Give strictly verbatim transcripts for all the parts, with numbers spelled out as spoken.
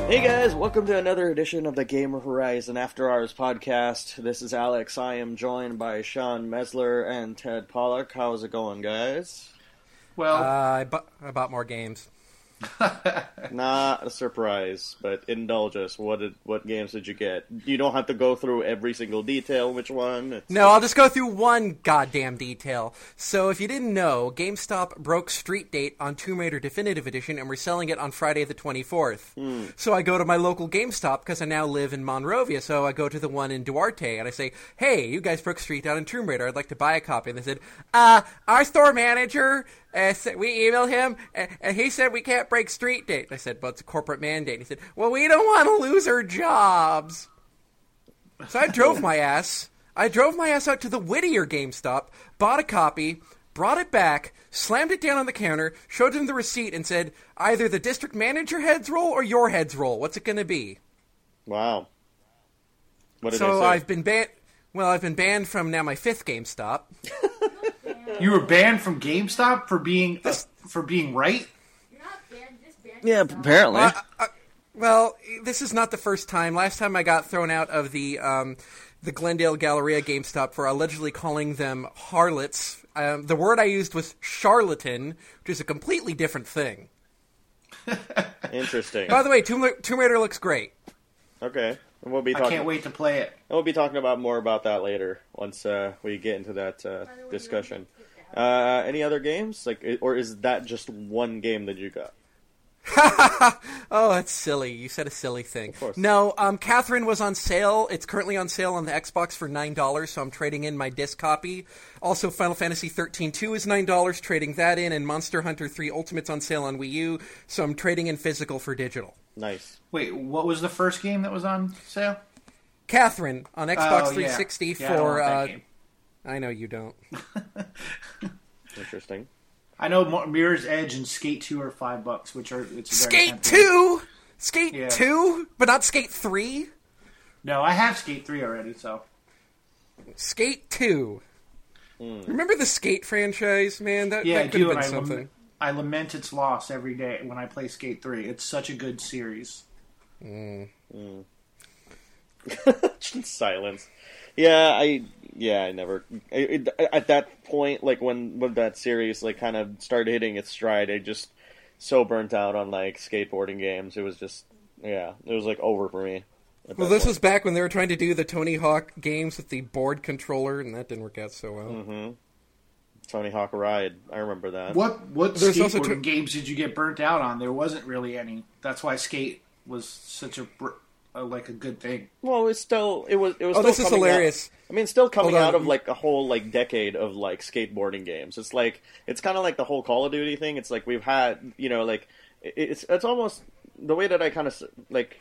Hey guys, welcome to another edition of the Gamer Horizon After Hours podcast. This is Alex. I am joined by Sean Mesler and Ted Pollock. How's it going, guys? Well, uh, I, bu- I bought more games. Not a surprise, but indulge us. What did what games did you get? You don't have to go through every single detail. Which one? It's no, I'll just go through one goddamn detail. So, if you didn't know, GameStop broke Street Date on Tomb Raider Definitive Edition, and we're selling it on Friday the twenty-fourth. Hmm. So I go to my local GameStop, because I now live in Monrovia, so I go to the one in Duarte, and I say, hey, you guys broke Street Date on Tomb Raider, I'd like to buy a copy. And they said, uh, our store manager... Uh, we emailed him, and, and he said we can't break Street Date. I said, but it's a corporate mandate. And he said, well, we don't want to lose our jobs. So I drove my ass. I drove my ass out to the Whittier GameStop, bought a copy, brought it back, slammed it down on the counter, showed him the receipt, and said, either the district manager head's roll or your head's roll. What's it going to be? Wow. What did so they say? I've been banned. Well, I've been banned from now my fifth GameStop. You were banned from GameStop for being uh, for being right? You're not banned, just banned. Yeah, apparently. Uh, uh, well, this is not the first time. Last time I got thrown out of the um, the Glendale Galleria GameStop for allegedly calling them harlots. Um, the word I used was charlatan, which is a completely different thing. Interesting. By the way, Tomb, Tomb Raider looks great. Okay. And we'll be I talking. can't wait to play it. We'll be talking about more about that later once uh, we get into that uh, discussion. Uh, any other games? Like, or is that just one game that you got? Oh, that's silly. You said a silly thing. Of course. No, um, Catherine was on sale. It's currently on sale on the Xbox for nine dollars, so I'm trading in my disc copy. Also, Final Fantasy thirteen two is nine dollars, trading that in, and Monster Hunter three Ultimate's on sale on Wii U, so I'm trading in physical for digital. Nice. Wait, what was the first game that was on sale? Catherine on Xbox Oh, three yeah. sixty Yeah, I don't for... want that uh, game. I know you don't. Interesting. I know Mo- Mirror's Edge and Skate two are five bucks, which are it's very Skate tempting. two? Skate Yeah. two? But not Skate three? No, I have Skate three already, so Skate two. Mm. Remember the Skate franchise, man? That, yeah, I that could do. have And been I, something. lament, I lament its loss every day when I play Skate three. It's such a good series. Mm. Mm. Silence. Yeah, I yeah, I never it, it, at that point, like when when that series like kind of started hitting its stride, I just so burnt out on like skateboarding games. It was just yeah, it was like over for me. Well, this point. was back when they were trying to do the Tony Hawk games with the board controller, and that didn't work out so well. Mm-hmm. Tony Hawk Ride, I remember that. What what There's also skateboarding tr- games did you get burnt out on? There wasn't really any. That's why Skate was such a br- uh, like a good thing. Well, it's still it was it was. Oh, still this is coming hilarious. Out, I mean, still coming Hold on. out of like a whole like decade of like skateboarding games. It's like it's kind of like the whole Call of Duty thing. It's like we've had you know like it's it's almost the way that I kind of like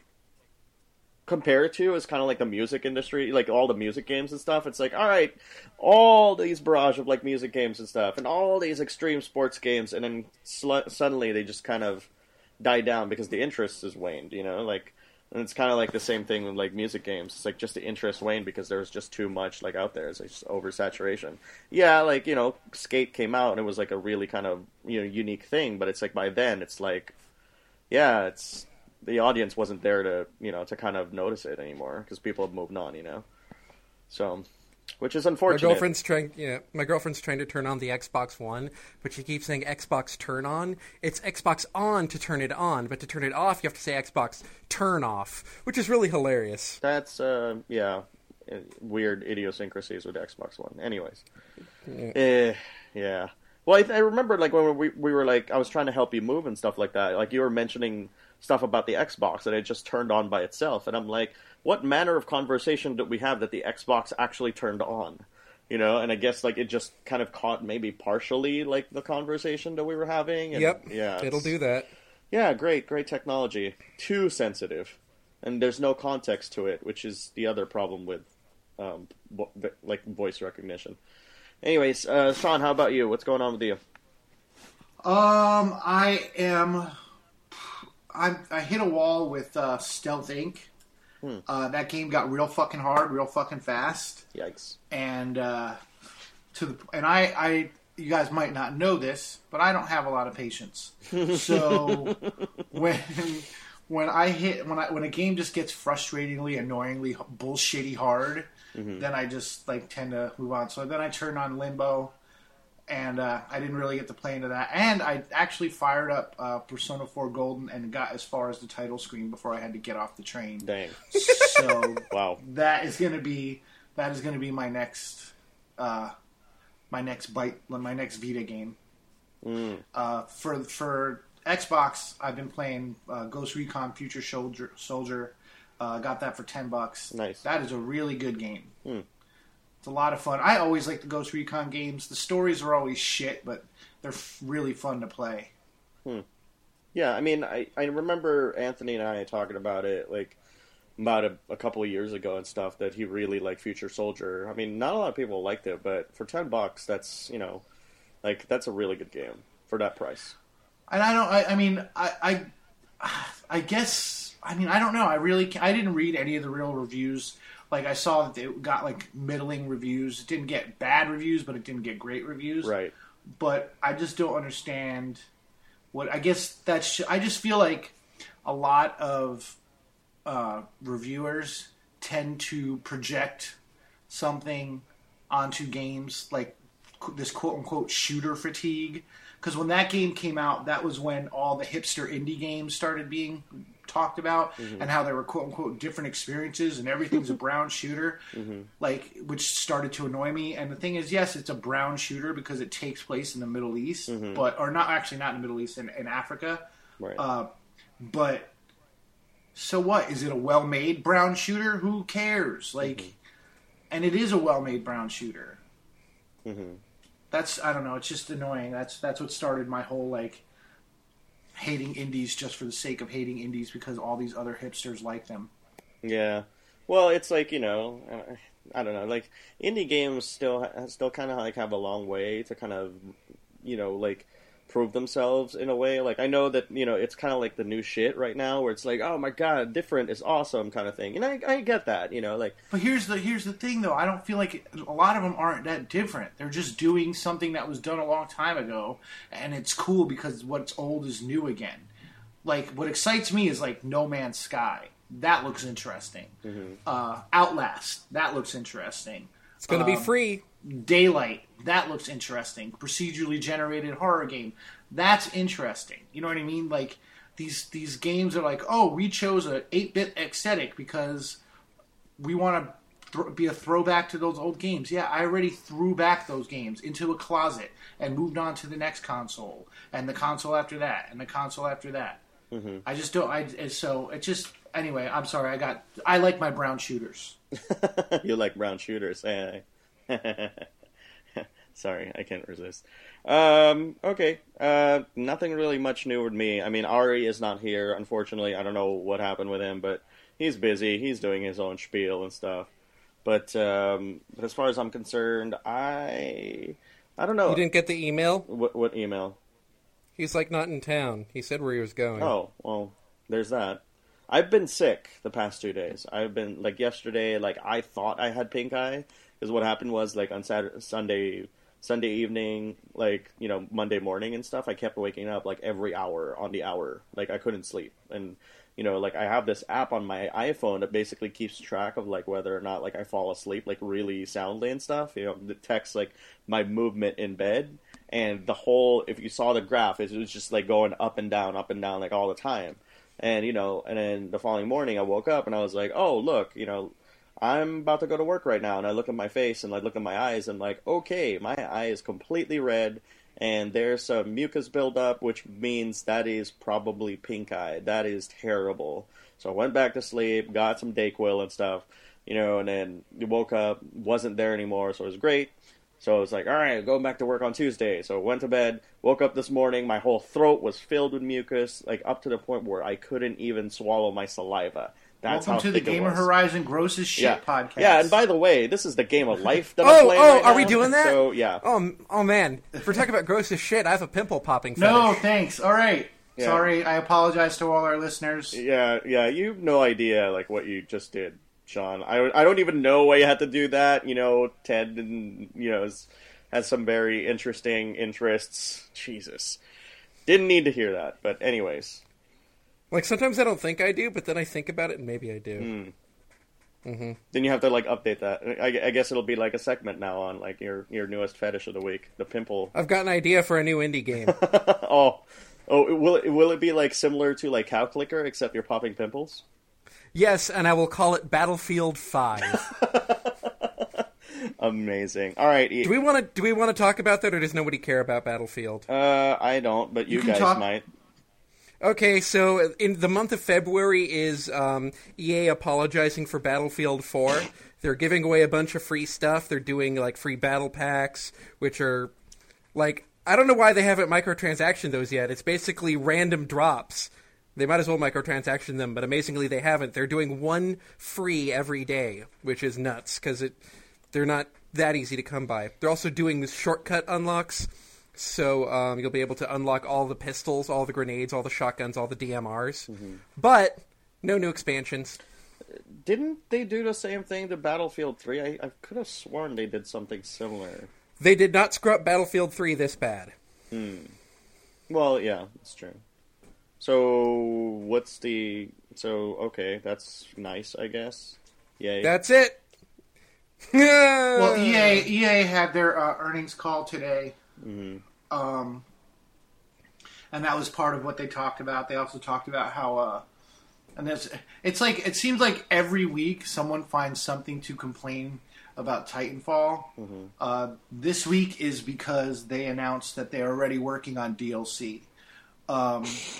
compare it to is kind of like the music industry, like all the music games and stuff. It's like, all right, all these barrage of like music games and stuff, and all these extreme sports games, and then sl- suddenly they just kind of die down because the interest has waned, you know, like, and it's kind of like the same thing with like music games. It's like just the interest waned because there was just too much like out there. It's like just oversaturation. Yeah, like, you know, Skate came out and it was like a really kind of, you know, unique thing, but it's like by then it's like, yeah, it's the audience wasn't there to, you know, to kind of notice it anymore because people have moved on, you know. So, which is unfortunate. My girlfriend's trying, yeah, my girlfriend's trying to turn on the Xbox One, but she keeps saying Xbox turn on. It's Xbox on to turn it on, but to turn it off, you have to say Xbox turn off, which is really hilarious. That's, uh, yeah, weird idiosyncrasies with Xbox One. Anyways. Yeah. Eh, yeah. Well, I, I remember, like, when we, we were, like, I was trying to help you move and stuff like that. Like, you were mentioning stuff about the Xbox that it just turned on by itself. And I'm like, what manner of conversation did we have that the Xbox actually turned on? You know, and I guess, like, it just kind of caught maybe partially, like, the conversation that we were having. And, Yep, yeah, it'll do that. Yeah, great, great technology. Too sensitive. And there's no context to it, which is the other problem with, um, vo- like, voice recognition. Anyways, uh, Sean, how about you? What's going on with you? Um, I am. I I hit a wall with uh, Stealth Incorporated. Hmm. Uh, that game got real fucking hard, real fucking fast. Yikes! And uh, to the and I, I you guys might not know this, but I don't have a lot of patience. So when when I hit when I when a game just gets frustratingly, annoyingly, bullshitty hard, mm-hmm. then I just like tend to move on. So then I turned on Limbo, and uh, I didn't really get to play into that. And I actually fired up uh, Persona four Golden and got as far as the title screen before I had to get off the train. Dang. So wow, that is gonna be that is gonna be my next uh, my next bite my next Vita game. Mm. Uh, for for Xbox, I've been playing uh, Ghost Recon Future Soldier. Soldier, uh, got that for ten bucks. Nice. That is a really good game. Mm. It's a lot of fun. I always like the Ghost Recon games. The stories are always shit, but they're f- really fun to play. Hmm. Yeah, I mean, I, I remember Anthony and I talking about it like about a, a couple of years ago and stuff that he really liked Future Soldier. I mean, not a lot of people liked it, but for ten bucks, that's you know, like that's a really good game for that price. And I don't. I, I mean, I, I, I guess. I mean, I don't know. I really. I didn't read any of the real reviews. Like I saw that it got like middling reviews. It didn't get bad reviews, but it didn't get great reviews. Right. But I just don't understand what. I guess that's. I just feel like a lot of uh, reviewers tend to project something onto games like this quote unquote shooter fatigue. Because when that game came out, that was when all the hipster indie games started being talked about, mm-hmm. and how there were quote unquote different experiences, and everything's a brown shooter, mm-hmm. like which started to annoy me. And the thing is, yes, it's a brown shooter because it takes place in the Middle East, mm-hmm. but or not actually not in the Middle East, in, in Africa. Right. Uh, but so what? Is it a well-made brown shooter? Who cares? Like, mm-hmm. and it is a well-made brown shooter. Mm-hmm. That's I don't know. It's just annoying. That's that's what started my whole like hating indies just for the sake of hating indies because all these other hipsters like them. Yeah, well, it's like you know, I don't know. Like indie games still still kind of like have a long way to kind of you know like prove themselves in a way. Like I know that you know it's kind of like the new shit right now where it's like, oh my god, different is awesome kind of thing, and I I get that you know like. But here's the here's the thing though. I don't feel like a lot of them aren't that different. They're just doing something that was done a long time ago, and it's cool because what's old is new again. Like what excites me is like No Man's Sky. That looks interesting. Mm-hmm. Uh, Outlast. That looks interesting. It's going to um, be free. Daylight. That looks interesting. Procedurally generated horror game. That's interesting. You know what I mean? Like these these games are like, oh, we chose a eight-bit aesthetic because we want to th- be a throwback to those old games. Yeah, I already threw back those games into a closet and moved on to the next console and the console after that and the console after that. Mm-hmm. I just don't. I so it just anyway. I'm sorry. I got. I like my brown shooters. You like brown shooters? Eh? Sorry, I can't resist. Um, okay, uh, nothing really much new with me. I mean, Ari is not here, unfortunately. I don't know what happened with him, but he's busy. He's doing his own spiel and stuff. But, um, but as far as I'm concerned, I... I don't know. You didn't get the email? What, what email? He's, like, not in town. He said where he was going. Oh, well, there's that. I've been sick the past two days. I've been, like, yesterday, like, I thought I had pink eye. Because what happened was, like, on Saturday, Sunday... Sunday evening, like, you know, Monday morning and stuff, I kept waking up, like, every hour on the hour. Like, I couldn't sleep. And, you know, like, I have this app on my iPhone that basically keeps track of, like, whether or not, like, I fall asleep, like, really soundly and stuff. You know, it detects, like, my movement in bed. And the whole, if you saw the graph, it was just, like, going up and down, up and down, like, all the time. And, you know, and then the following morning I woke up and I was like, oh, look, you know, I'm about to go to work right now, and I look at my face, and I look at my eyes, and I'm like, okay, my eye is completely red, and there's some mucus buildup, which means that is probably pink eye. That is terrible. So I went back to sleep, got some Dayquil and stuff, you know, and then woke up, wasn't there anymore, so it was great. So I was like, all right, go back to work on Tuesday. So I went to bed, woke up this morning, my whole throat was filled with mucus, like up to the point where I couldn't even swallow my saliva. That's Welcome to the Gamer Horizon Grossest Shit yeah. podcast. Yeah, and by the way, this is the game of life that oh, I'm playing Oh, right are now. we doing that? So, yeah. Oh, oh man. If we're talking about grossest shit, I have a pimple popping fetish. No, thanks. All right. Yeah. Sorry, I apologize to all our listeners. Yeah, yeah, you have no idea, like, what you just did, Sean. I, I don't even know why you had to do that. You know, Ted, and, you know, has, has some very interesting interests. Jesus. Didn't need to hear that, but anyways. Like, sometimes I don't think I do, but then I think about it and maybe I do. Mm. Mm-hmm. Then you have to, like, update that. I, I guess it'll be, like, a segment now on, like, your, your newest fetish of the week, the pimple. I've got an idea for a new indie game. oh, oh, will it, will it be, like, similar to, like, Cow Clicker, except you're popping pimples? Yes, and I will call it Battlefield five. Amazing. All right. Do we want to do we want to talk about that, or does nobody care about Battlefield? Uh, I don't, but you, You can guys talk- might. Okay, so in the month of February is um, E A apologizing for Battlefield four. They're giving away a bunch of free stuff. They're doing, like, free battle packs, which are, like, I don't know why they haven't microtransaction those yet. It's basically random drops. They might as well microtransaction them, but amazingly they haven't. They're doing one free every day, which is nuts, because it they're not that easy to come by. They're also doing shortcut unlocks. So um, you'll be able to unlock all the pistols, all the grenades, all the shotguns, all the D M Rs. Mm-hmm. But no new expansions. Didn't they do the same thing to Battlefield three? I, I could have sworn they did something similar. They did not screw up Battlefield three this bad. Hmm. Well, yeah, that's true. So, what's the... So, okay, that's nice, I guess. Yay. That's it! Well, E A E A had their uh, earnings call today. Mm-hmm. Um, and that was part of what they talked about. They also talked about how, uh, and it's, it's like, it seems like every week someone finds something to complain about Titanfall. Mm-hmm. Uh, this week is because they announced that they're already working on D L C. Um,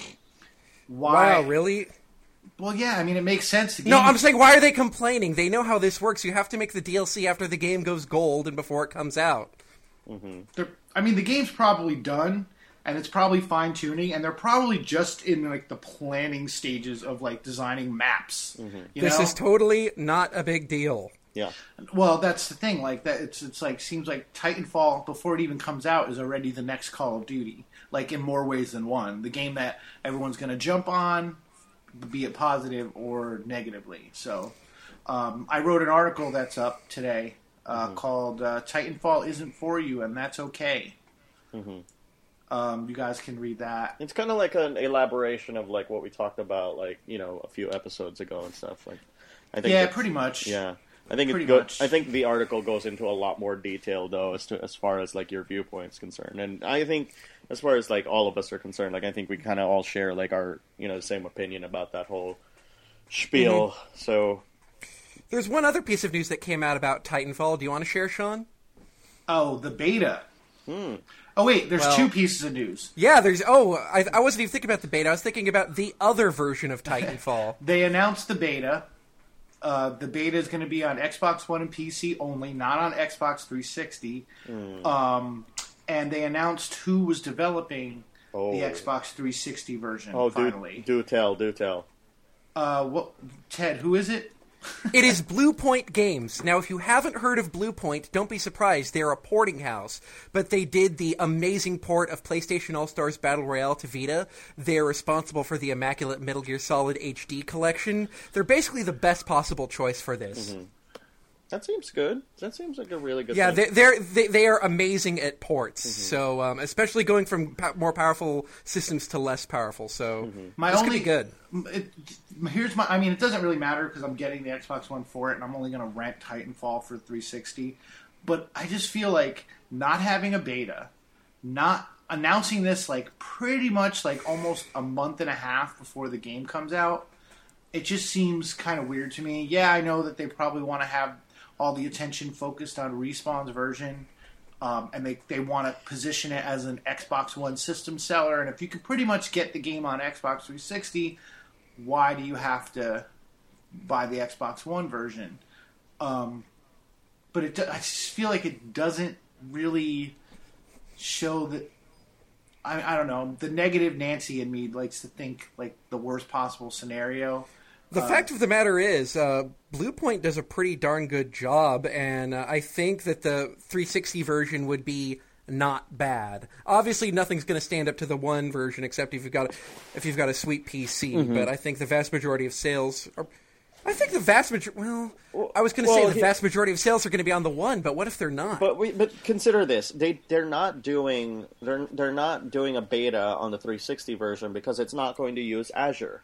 why? Wow, really? Well, yeah, I mean, it makes sense. The game... No, I'm saying, why are they complaining? They know how this works. You have to make the D L C after the game goes gold and before it comes out. Mm-hmm. They're, I mean, the game's probably done, and it's probably fine-tuning, and they're probably just in, like, the planning stages of, like, designing maps. Mm-hmm. You This know? is totally not a big deal. Yeah. Well, that's the thing. Like, that, it's it's like, seems like Titanfall, before it even comes out, is already the next Call of Duty. Like, in more ways than one. The game that everyone's going to jump on, be it positive or negatively. So, um, I wrote an article that's up today uh, mm-hmm. called uh, Titanfall Isn't For You, and That's Okay. Mm-hmm. Um, you guys can read that. It's kind of like an elaboration of, like, what we talked about, like, you know, a few episodes ago and stuff. Like, I think Yeah, pretty much. Yeah. I think Pretty it go- much. I think the article goes into a lot more detail, though, as to as far as, like, your viewpoint's concerned. And I think, as far as, like, all of us are concerned, like, I think we kind of all share, like, our, you know, same opinion about that whole spiel. Mm-hmm. So, there's one other piece of news that came out about Titanfall. Do you want to share, Sean? Oh, the beta. Hmm. Oh, wait, there's Well, two pieces of news. Yeah, there's... Oh, I, I wasn't even thinking about the beta. I was thinking about the other version of Titanfall. They announced the beta. Uh, the beta is going to be on Xbox One and P C only, not on Xbox three sixty. Mm. Um, and they announced who was developing oh. the Xbox three sixty version, oh, finally. Do, do tell, do tell. Uh, what, Ted, who is it? It is Blue Point Games. Now, if you haven't heard of Blue Point, don't be surprised. They're a porting house. But they did the amazing port of PlayStation All-Stars Battle Royale to Vita. They're responsible for the immaculate Metal Gear Solid H D collection. They're basically the best possible choice for this. Mm-hmm. That seems good. That seems like a really good yeah, thing. they, they're, they, they are amazing at ports. Mm-hmm. So, um, especially going from po- more powerful systems to less powerful. So, Mm-hmm. My this only, could be good. It, here's my. I mean, it doesn't really matter because I'm getting the Xbox One for it, and I'm only going to rent Titanfall for three sixty. But I just feel like not having a beta, not announcing this like pretty much like almost a month and a half before the game comes out, it just seems kind of weird to me. Yeah, I know that they probably want to have all the attention focused on Respawn's version. Um, and they, they want to position it as an Xbox One system seller. And if you can pretty much get the game on Xbox three sixty, why do you have to buy the Xbox One version? Um, but it, I just feel like it doesn't really show that... I, I don't know. The negative Nancy in me likes to think like the worst possible scenario. The Uh, fact of the matter is, uh, Blue Point does a pretty darn good job, and uh, I think that the three sixty version would be not bad. Obviously, nothing's going to stand up to the one version, except if you've got a, if you've got a sweet P C. Mm-hmm. But I think the vast majority of sales are. I think the vast majority. Well, I was going to well, say the he, vast majority of sales are going to be on the one, but what if they're not? But we, but consider this: they they're not doing they're they're not doing a beta on the three sixty version because it's not going to use Azure.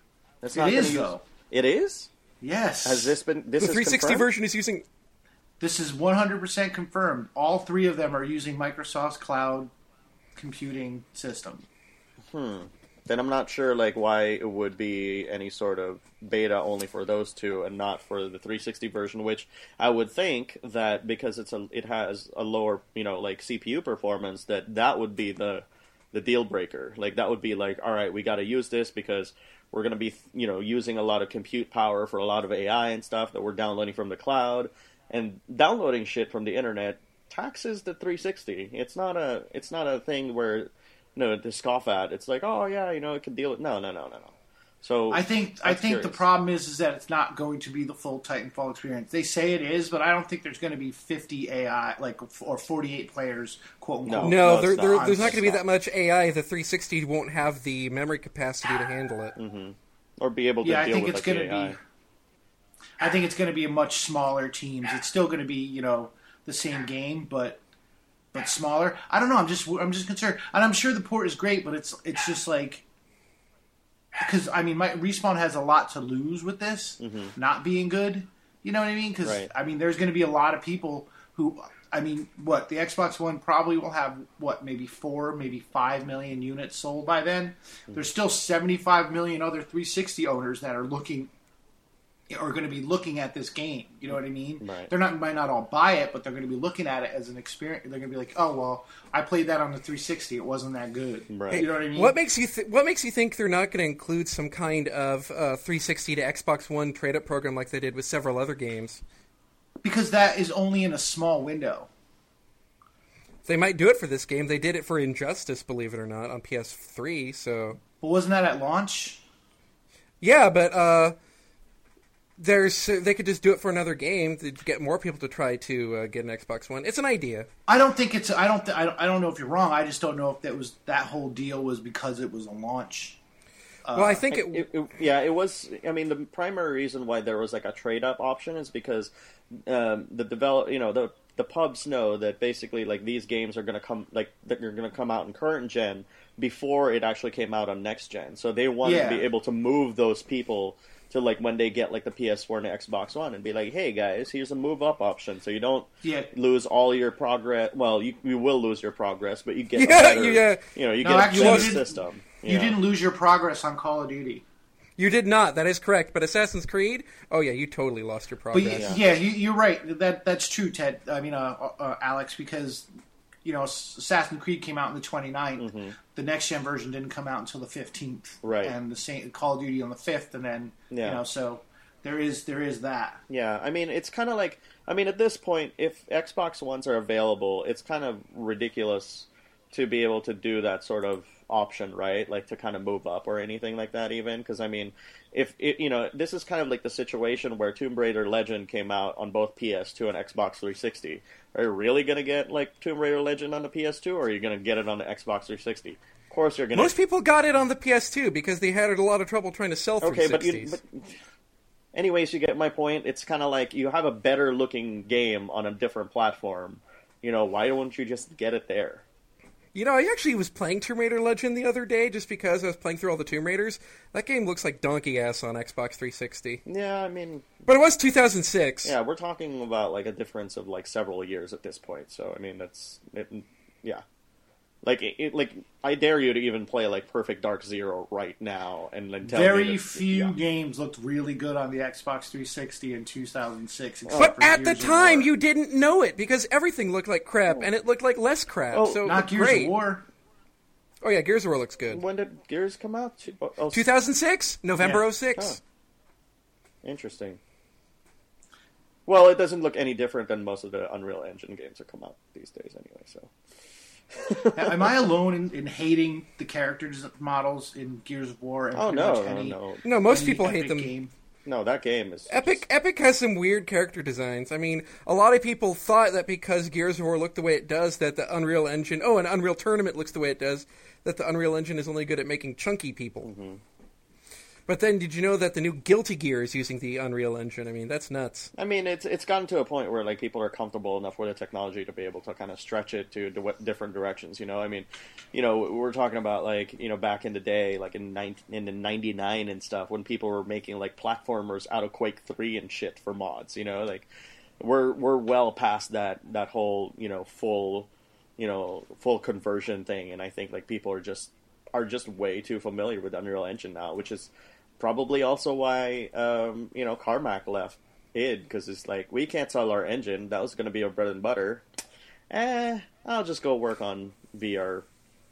It's It not is, gonna use... though. It is? Yes. Has this been... This The is three sixty confirmed? version is using... This is one hundred percent confirmed. All three of them are using Microsoft's cloud computing system. Hmm. Then I'm not sure like why it would be any sort of beta only for those two and not for the three sixty version, which I would think that because it's a it has a lower, you know, like C P U performance, that that would be the the deal breaker. Like that would be like, all right, we got to use this because we're going to be, you know, using a lot of compute power for a lot of A I and stuff that we're downloading from the cloud, and downloading shit from the internet taxes the three sixty. It's not a it's not a thing where no, to scoff at. It's like, oh yeah, you know, it can deal with. No, no, no, no, no. So I think I I'm think curious. the problem is is that it's not going to be the full Titanfall experience. They say it is, but I don't think there's going to be fifty A I like or forty-eight players, quote unquote. No. No, no, there, it's there, not. there's not going to be It's that much A I. The three sixty won't have the memory capacity to handle it. Mm-hmm. Or be able to Yeah, I deal think with it's like, going the to A I. be. I think it's going to be a much smaller teams. It's still going to be, you know, the same game, but but smaller. I don't know. I'm just I'm just concerned, and I'm sure the port is great, but it's it's just like because I mean, my Respawn has a lot to lose with this Mm-hmm. not being good. You know what I mean? Because Right. I mean, there's going to be a lot of people who. I mean, what the Xbox One probably will have what maybe four, maybe five million units sold by then. Mm-hmm. There's still seventy-five million other three sixty owners that are looking are going to be looking at this game. You know what I mean? Right. They're not might not all buy it, but they're going to be looking at it as an experience. They're going to be like, "Oh well, I played that on the three sixty. It wasn't that good." Right. You know what I mean? What makes you th- What makes you think they're not going to include some kind of uh, three sixty to Xbox One trade-up program like they did with several other games? Because that is only in a small window. They might do it for this game. They did it for Injustice, believe it or not, on P S three. So But wasn't that at launch? yeah, but uh, there's they could just do it for another game to get more people to try to uh, get an Xbox One. It's an idea. I don't think it's. I don't. Th- I don't. I don't know if you're wrong. I just don't know if that was that whole deal was because it was a launch. well, I think it, It, it, yeah, it was. I mean, the primary reason why there was like a trade up option is because um, the develop, you know, the the pubs know that basically like these games are going to come like they're going to come out in current gen before it actually came out on next gen. So they wanted Yeah. to be able to move those people to like when they get like the P S four and the Xbox One and be like, hey guys, here's a move up option, so you don't Yeah. lose all your progress. Well, you you will lose your progress, but you get Yeah, a better, yeah. you know, you No, get actually, a better you didn't- system. You know? didn't lose your progress on Call of Duty. you did not. That is correct. But Assassin's Creed, oh yeah, you totally lost your But progress. y- yeah, you, you're right. That that's true, Ted. I mean, uh, uh, Alex, because you know Assassin's Creed came out on the twenty-ninth. Mm-hmm. The next gen version didn't come out until the fifteenth. Right. And the same Call of Duty on the fifth, and then Yeah. you know so there is there is that. Yeah, I mean, it's kind of like, I mean, at this point, if Xbox Ones are available, it's kind of ridiculous to be able to do that sort of option, right? Like to kind of move up or anything like that, even because I mean, if it, you know, this is kind of like the situation where Tomb Raider Legend came out on both P S two and Xbox three sixty. Are you really gonna get like Tomb Raider Legend on the P S two, or are you gonna get it on the Xbox three sixty? Of course, you're gonna. Most people got it on the P S two because they had a lot of trouble trying to sell Okay, but, you, three sixties. but anyways, you get my point. It's kind of like you have a better looking game on a different platform. You know, why don't you just get it there? You know, I actually was playing Tomb Raider Legend the other day just because I was playing through all the Tomb Raiders. That game looks like donkey ass on Xbox three sixty. Yeah, I mean, But it was two thousand six. yeah, we're talking about like a difference of like several years at this point. So I mean, that's it, yeah. Like it, it, like I dare you to even play like Perfect Dark Zero right now, and then tell me Very that- few yeah. games looked really good on the Xbox three sixty in two thousand six. except But for at the Gears of time, War. you didn't know it because everything looked like crap, and it looked like less crap. Oh, so it not looked Gears great. of War. Oh yeah, Gears of War looks good. When did Gears come out? Two- oh, oh, two thousand six, November Yeah. oh six. Huh. Interesting. Well, it doesn't look any different than most of the Unreal Engine games that come out these days, anyway. So. Am I alone in, in hating the characters models in Gears of War? And Oh pretty no, much no, any, no, No, most any people hate Epic them. Game? no! That game is Epic Epic has some weird character designs. I mean, a lot of people thought that because Gears of War looked the way it does, that the Unreal Engine, oh, and Unreal Tournament looks the way it does, that the Unreal Engine is only good at making chunky people. Mm-hmm. But then, did you know that the new Guilty Gear is using the Unreal Engine? I mean, that's nuts. I mean, it's it's gotten to a point where like people are comfortable enough with the technology to be able to kind of stretch it to di- different directions. You know, I mean, you know, we're talking about like you know back in the day, like in nineteen, in the ninety-nine and stuff, when people were making like platformers out of Quake three and shit for mods. You know, like we're we're well past that that whole you know full you know full conversion thing, and I think like people are just are just way too familiar with Unreal Engine now, which is probably also why, um, you know, Carmack left id, because it's like, we can't sell our engine. That was going to be our bread and butter. Eh, I'll just go work on V R.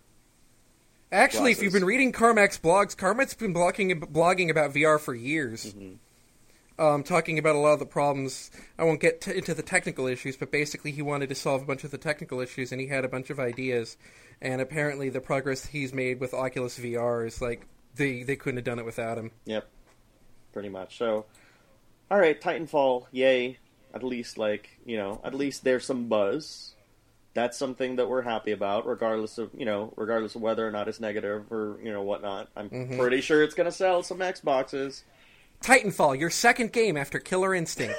Actually, glasses. if you've been reading Carmack's blogs, Carmack's been blogging, blogging about V R for years. Mm-hmm. Um, talking about a lot of the problems. I won't get t- into the technical issues, but basically he wanted to solve a bunch of the technical issues, and he had a bunch of ideas. And apparently the progress he's made with Oculus V R is like, They they couldn't have done it without him. Yep, pretty much. So, all right, Titanfall, yay! At least like you know, at least there's some buzz. That's something that we're happy about, regardless of you know, regardless of whether or not it's negative or you know whatnot. I'm mm-hmm. pretty sure it's gonna sell some Xboxes. Titanfall, your second game after Killer Instinct.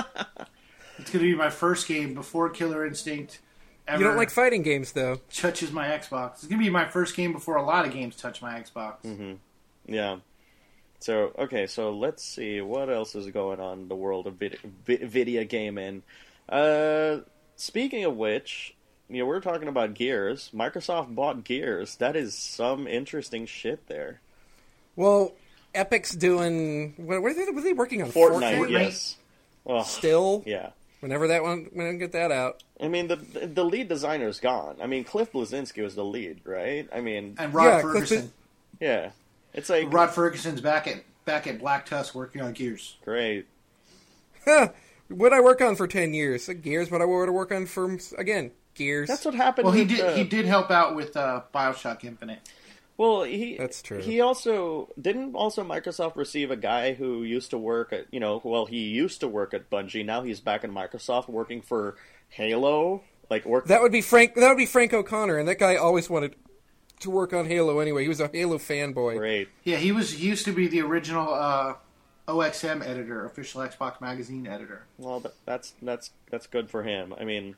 It's gonna be my first game before Killer Instinct. Ever You don't like fighting games, though. touches my Xbox. It's going to be my first game before a lot of games touch my Xbox. Mm-hmm. Yeah. So, okay, so let's see what else is going on in the world of vid- vi- video gaming. Uh, speaking of which, you know, we're talking about Gears. Microsoft bought Gears. That is some interesting shit there. Well, Epic's doing... What, what, are, they, what are they working on? Fortnite, Fortnite? yes. Oh, Still? Yeah. Whenever that one, when I get that out. I mean, the the lead designer's gone. I mean, Cliff Bleszinski was the lead, right? I mean, And Rod Yeah, Ferguson. Cliff- yeah, it's like Rod Ferguson's back at back at Black Tusk working on Gears. great. Huh. What I work on for ten years? Gears, what I want to work on for, again, Gears. That's what happened. Well, he with, did uh, he did help out with uh, BioShock Infinite. Well, he That's true. He also didn't also Microsoft receive a guy who used to work at you know well he used to work at Bungie. Now he's back in Microsoft working for Halo. Like work That would be Frank. That would be Frank O'Connor, and that guy always wanted to work on Halo anyway. He was a Halo fanboy. great. Yeah, he was he used to be the original uh, O X M editor, official Xbox Magazine editor. Well, that, that's that's that's good for him. I mean,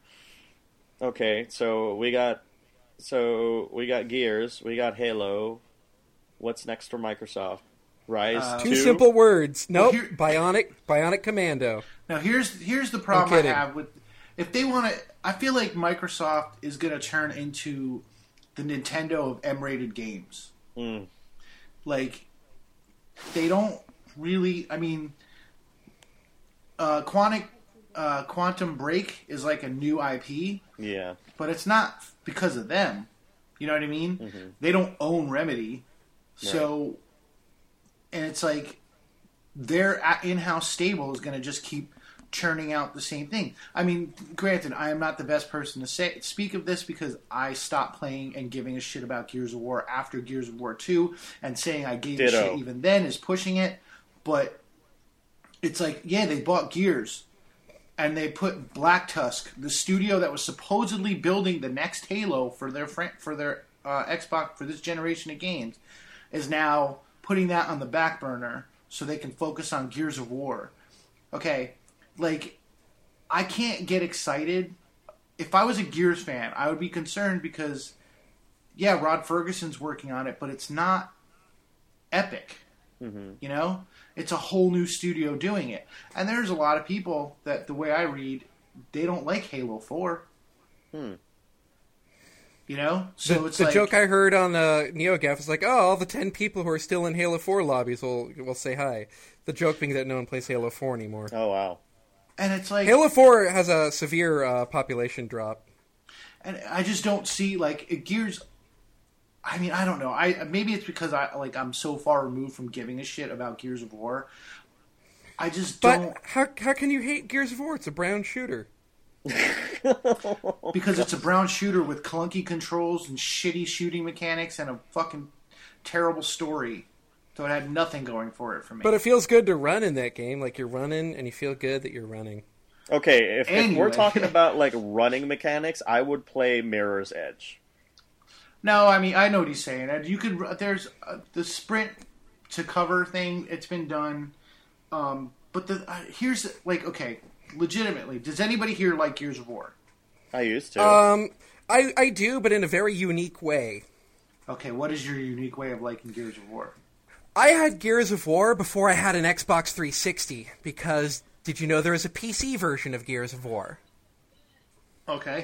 okay, so we got so we got Gears, we got Halo. What's next for Microsoft? Rise Uh, Two two? simple words. Nope. here- Bionic. Bionic Commando. Now here's here's the problem I kidding. have with if they want to. I feel like Microsoft is going to turn into the Nintendo of M-rated games. Mm. Like they don't really. I mean, uh, Quantic, uh, Quantum Break is like a new I P, Yeah. but it's not because of them. You know what I mean? Mm-hmm. They don't own Remedy, so and it's like their in-house stable is going to just keep churning out the same thing. I mean, granted, I am not the best person to say speak of this because I stopped playing and giving a shit about Gears of War after Gears of War two, and saying I gave a Ditto. shit even then is pushing it. But it's like, yeah, they bought Gears, and they put Black Tusk, the studio that was supposedly building the next Halo for their fran- for their uh, Xbox for this generation of games, is now putting that on the back burner so they can focus on Gears of War. Okay, like, I can't get excited. If I was a Gears fan, I would be concerned because, yeah, Rod Ferguson's working on it, but it's not Epic. Mm-hmm. You know? It's a whole new studio doing it. And there's a lot of people that, the way I read, they don't like Halo four. Hmm. You know? So the it's the like, joke I heard on uh, NeoGaf is like, oh, all the ten people who are still in Halo four lobbies will will say hi. The joke being that no one plays Halo four anymore. Oh wow. and it's like, Halo four has a severe uh, population drop. and I just don't see, like, it Gears. I mean, I don't know. I maybe it's because I like I'm so far removed from giving a shit about Gears of War. I just But don't, how how can you hate Gears of War? It's a brown shooter. because it's a brown shooter with clunky controls and shitty shooting mechanics and a fucking terrible story. So it had nothing going for it for me. But it feels good to run in that game. Like you're running and you feel good that you're running. Okay, if, if Anyway. we're talking about like running mechanics, I would play Mirror's Edge. No, I mean, I know what he's saying. And you could there's uh, the sprint to cover thing. It's been done. Um, but the uh, here's like okay, legitimately, does anybody here like Gears of War? I used to. Um, I I do, but in a very unique way. Okay, what is your unique way of liking Gears of War? I had Gears of War before I had an Xbox three sixty, because did you know there is a P C version of Gears of War? Okay.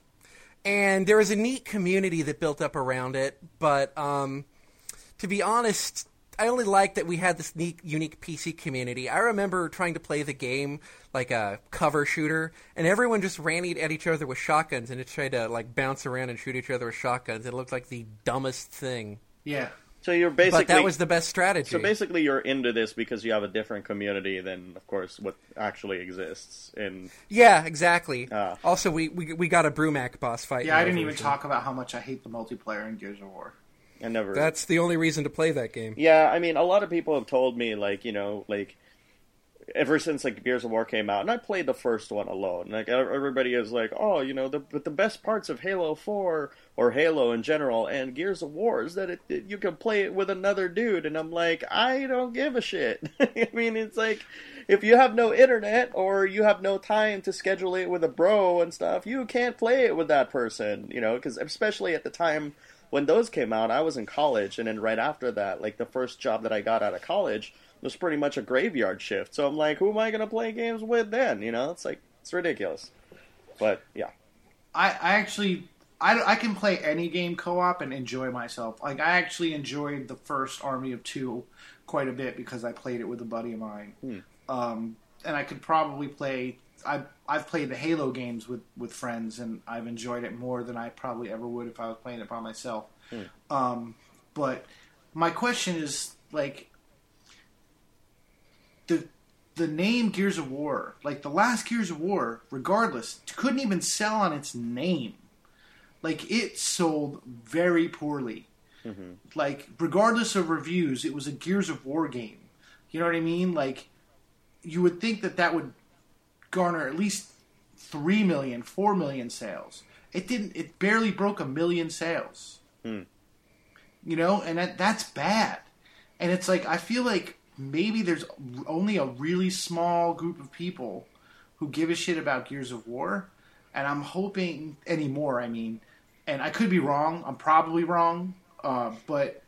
And there was a neat community that built up around it, but um, to be honest, I only liked that we had this neat, unique P C community. I remember trying to play the game like a cover shooter, and everyone just ran at each other with shotguns and just tried to like bounce around and shoot each other with shotguns. It looked like the dumbest thing. Yeah. So you're basically, but that was the best strategy. So basically, you're into this because you have a different community than, of course, what actually exists in. Yeah, exactly. Uh, also, we, we we got a Brumac boss fight. Yeah, I didn't version. even talk about how much I hate the multiplayer in Gears of War. I never. That's the only reason to play that game. Yeah, I mean, a lot of people have told me, like, you know, like, ever since like Gears of War came out, and I played the first one alone. Like everybody is like, oh, you know, the but the best parts of Halo four or Halo in general and Gears of War is that it, it you can play it with another dude, and I'm like, I don't give a shit. I mean, it's like if you have no internet or you have no time to schedule it with a bro and stuff, you can't play it with that person, you know, because especially at the time when those came out, I was in college, and then right after that, like the first job that I got out of college was pretty much a graveyard shift. So I'm like, who am I going to play games with then? You know, it's like, it's ridiculous. But, yeah. I, I actually, I, I can play any game co-op and enjoy myself. Like, I actually enjoyed the first Army of Two quite a bit because I played it with a buddy of mine. Hmm. Um, and I could probably play, I, I've played the Halo games with, with friends, and I've enjoyed it more than I probably ever would if I was playing it by myself. Hmm. Um, but my question is, like, The the name Gears of War, like the last Gears of War, regardless, couldn't even sell on its name. Like, it sold very poorly. Mm-hmm. Like, regardless of reviews, it was a Gears of War game. You know what I mean? Like, you would think that that would garner at least three million, four million sales. It didn't. It barely broke a million sales. Mm. You know, and that that's bad. And it's like, I feel like maybe there's only a really small group of people who give a shit about Gears of War, and I'm hoping anymore. I mean, and I could be wrong. I'm probably wrong, uh, but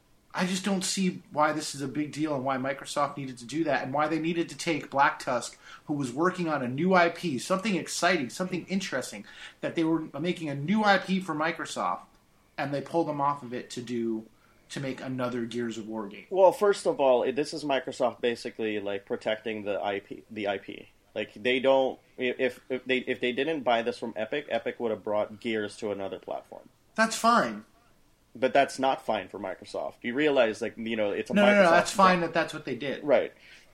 I just don't see why this is a big deal and why Microsoft needed to do that, and why they needed to take Black Tusk, who was working on a new I P, something exciting, something interesting, that they were making a new I P for Microsoft, and they pulled them off of it to do. To make another Gears of War game. Well, first of all, this is Microsoft basically like protecting the I P. The I P, like they don't. If if they if they didn't buy this from Epic, Epic would have brought Gears to another platform. That's fine, but that's not fine for Microsoft. You realize, like you know, it's a no, Microsoft no, no. That's fine brand. that that's what they did, right?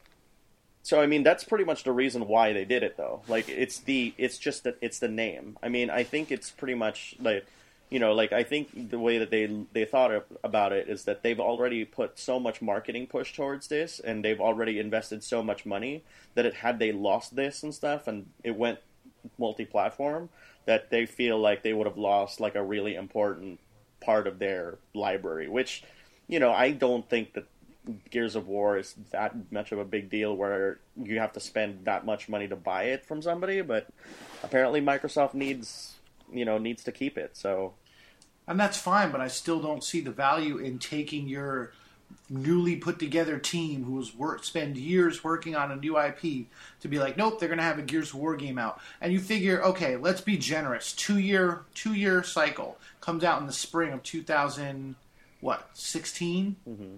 So I mean, that's pretty much the reason why they did it, though. Like it's the it's just that it's the name. I mean, I think it's pretty much like. You know, like, I think the way that they they thought about it is that they've already put so much marketing push towards this, and they've already invested so much money, that it had they lost this and stuff, and it went multi-platform, that they feel like they would have lost, like, a really important part of their library, which, you know, I don't think that Gears of War is that much of a big deal where you have to spend that much money to buy it from somebody, but apparently Microsoft needs... you know, needs to keep it, so... And that's fine, but I still don't see the value in taking your newly put-together team who has worked, spend years working on a new I P to be like, nope, they're going to have a Gears of War game out. And you figure, okay, let's be generous. Two-year two-year cycle. Comes out in the spring of two thousand, what, sixteen? Mm-hmm.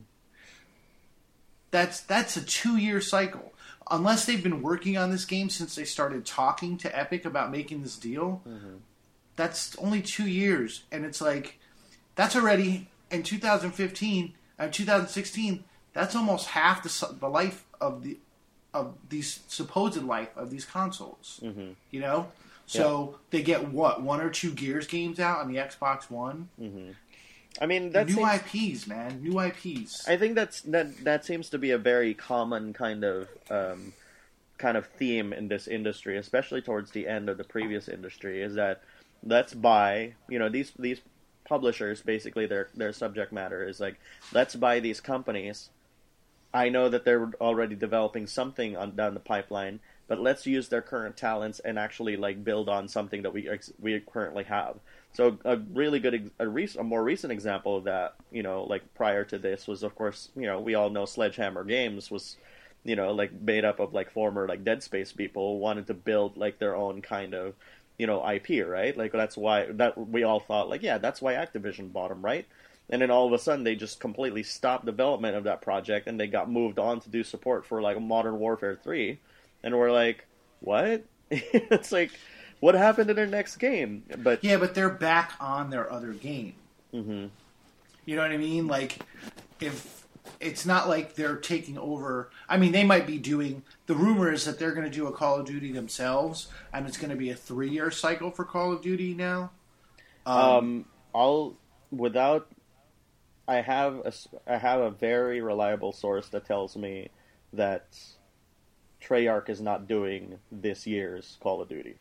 That's, that's a two-year cycle. Unless they've been working on this game since they started talking to Epic about making this deal... Mm-hmm. That's only two years, and it's like that's already in two thousand fifteen and uh, two thousand sixteen. That's almost half the the life of the of these supposed life of these consoles. Mm-hmm. You know, so yeah. They get what one or two Gears games out on the Xbox One. Mm-hmm. I mean, that's new seems, I Ps, man, new I Ps. I think that's that that seems to be a very common kind of. Um, kind of theme in this industry, especially towards the end of the previous industry, is that let's buy, you know, these these publishers, basically their their subject matter is like, let's buy these companies I know that they're already developing something on down the pipeline, but let's use their current talents and actually like build on something that we we currently have. So a really good, a, rec- a more recent example of that, you know, like prior to this was, of course, you know, we all know Sledgehammer Games was, you know, like made up of like former like Dead Space people who wanted to build like their own kind of, you know, I P, right? Like that's why that we all thought like, yeah, that's why Activision bought them, right? And then all of a sudden they just completely stopped development of that project and they got moved on to do support for like Modern Warfare three, and we're like, what? It's like, what happened to their next game? But yeah, but they're back on their other game. Mm-hmm. You know what I mean? Like, if it's not like they're taking over. I mean, they might be doing. The rumor is that they're going to do a Call of Duty themselves, and it's going to be a three-year cycle for Call of Duty now. Um, um I'll without. I have a I have a very reliable source that tells me that Treyarch is not doing this year's Call of Duty.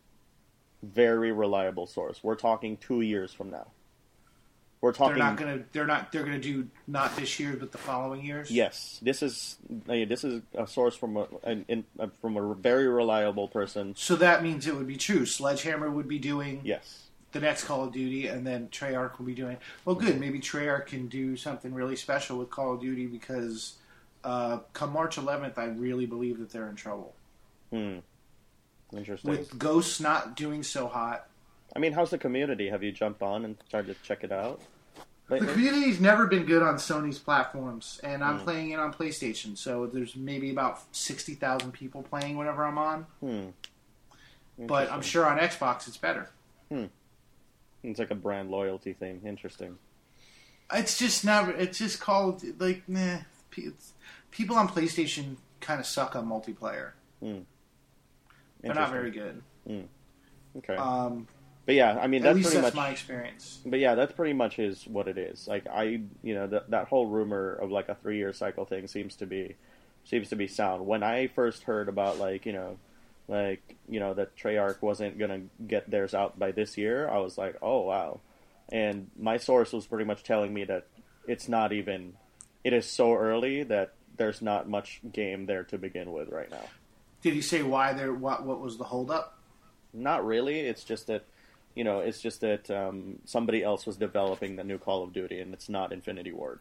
Very reliable source. We're talking two years from now. We're talking. They're not gonna. They're not. They're gonna do not this year, but the following years. Yes, this is. This is a source from a, an, a from a very reliable person. So that means it would be true. Sledgehammer would be doing. Yes. The next Call of Duty, and then Treyarch will be doing. Well, good. Maybe Treyarch can do something really special with Call of Duty because uh, come March eleventh, I really believe that they're in trouble. Hmm. Interesting. With Ghosts not doing so hot. I mean, how's the community? Have you jumped on and tried to check it out lately? The community's never been good on Sony's platforms, and I'm Hmm. playing it on PlayStation, so there's maybe about sixty thousand people playing whenever I'm on. Hmm. But I'm sure on Xbox it's better. Hmm. It's like a brand loyalty thing. Interesting. It's just not. It's just called like nah. It's, people on PlayStation kind of suck on multiplayer. Hmm. They're not very good. Hmm. Okay. Um, but yeah, I mean at that's least pretty that's much my experience. But yeah, that's pretty much is what it is. Like I, you know, that that whole rumor of like a three year cycle thing seems to be seems to be sound. When I first heard about like you know. Like, you know, that Treyarch wasn't going to get theirs out by this year, I was like, oh, wow. And my source was pretty much telling me that it's not even, it is so early that there's not much game there to begin with right now. Did he say why there? What what was the holdup? Not really. It's just that, you know, it's just that um, somebody else was developing the new Call of Duty, and it's not Infinity Ward.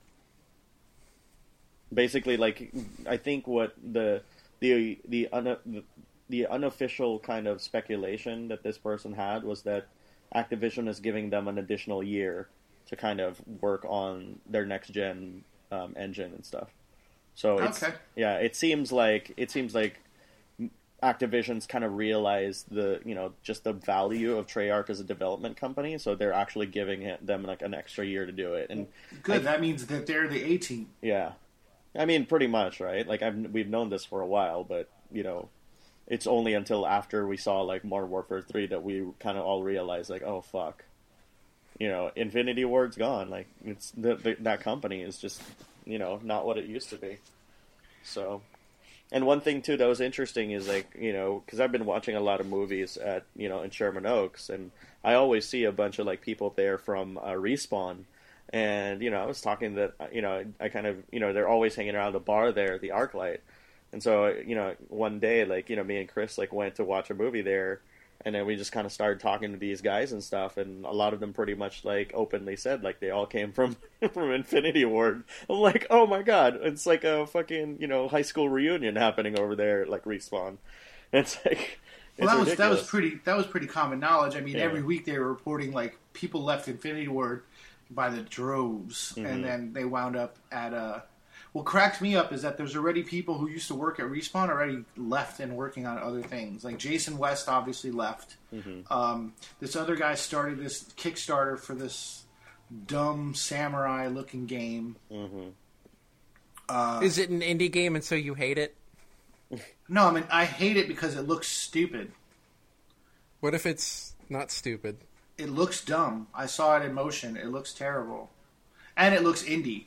Basically, like, I think what the, the, the, un- the the unofficial kind of speculation that this person had was that Activision is giving them an additional year to kind of work on their next gen um, engine and stuff. So it's, okay. yeah, it seems like it seems like Activision's kind of realized the you know just the value of Treyarch as a development company, so they're actually giving it, them like an extra year to do it. And good, I, that means that they're the A team. Yeah, I mean, pretty much, right? Like I've we've known this for a while, but you know. It's only until after we saw like Modern Warfare three that we kind of all realized like, oh fuck, you know, Infinity Ward's gone. Like it's the, the, that company is just you know not what it used to be. So, and one thing too that was interesting is like you know because I've been watching a lot of movies at you know in Sherman Oaks, and I always see a bunch of like people there from uh, Respawn. And you know I was talking that you know I kind of you know they're always hanging around the bar there, the ArcLight. And so, you know, one day, like, you know, me and Chris, like, went to watch a movie there, and then we just kind of started talking to these guys and stuff, and a lot of them pretty much, like, openly said, like, they all came from, from Infinity Ward. I'm like, oh my god, it's like a fucking, you know, high school reunion happening over there, like, Respawn. It's like, well, it's that was, ridiculous. that was pretty, that was pretty common knowledge. I mean, Yeah. every week they were reporting, like, people left Infinity Ward by the droves, Mhm. and then they wound up at, uh, what cracked me up is that there's already people who used to work at Respawn already left and working on other things. Like Jason West obviously left. Mhm. Um, this other guy started this Kickstarter for this dumb samurai-looking game. Mhm. Uh, Is it an indie game and so you hate it? no, I mean I hate it because it looks stupid. What if it's not stupid? It looks dumb. I saw it in motion. It looks terrible, and it looks indie.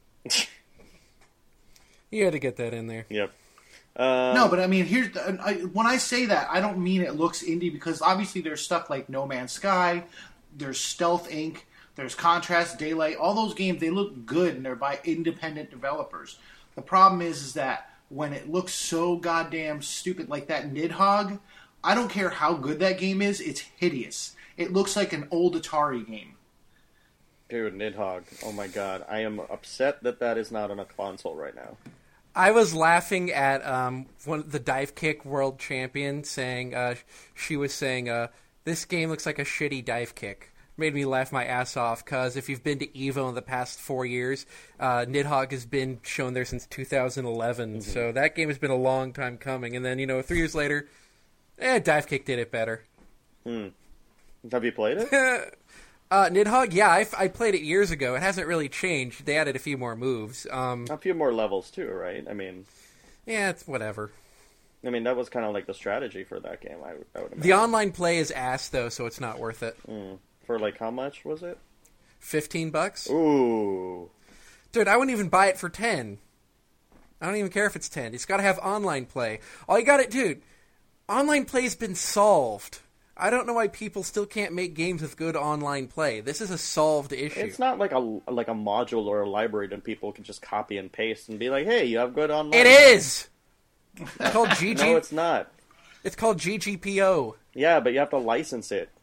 You had to get that in there. Yep. Uh, No, but I mean, here's the, I, when I say that, I don't mean it looks indie because obviously there's stuff like No Man's Sky, there's Stealth Incorporated, there's Contrast, Daylight. All those games they look good and they're by independent developers. The problem is, is that when it looks so goddamn stupid, like that Nidhogg, I don't care how good that game is, it's hideous. It looks like an old Atari game. Dude, Nidhogg. Oh my god. I am upset that that is not on a console right now. I was laughing at um, one the dive kick world champion saying uh, she was saying uh, this game looks like a shitty dive kick. Made me laugh my ass off because if you've been to Evo in the past four years, uh, Nidhogg has been shown there since two thousand eleven. Mm-hmm. So that game has been a long time coming. And then you know, three years later, eh, dive kick did it better. Hmm. Have you played it? uh, Nidhogg, yeah, I, I played it years ago. It hasn't really changed. They added a few more moves. Um, a few more levels too, right? I mean, yeah, it's whatever. I mean, that was kind of like the strategy for that game. I, I would imagine. The online play is ass though, so it's not worth it. Mm. For like how much was it? Fifteen bucks. Ooh, dude, I wouldn't even buy it for ten. I don't even care if it's ten. It's got to have online play. All you got to, dude. Online play's been solved. I don't know why people still can't make games with good online play. This is a solved issue. It's not like a like a module or a library that people can just copy and paste and be like, "Hey, you have good online." It is. It's called G G. No, it's not. It's called G G P O. Yeah, but you have to license it.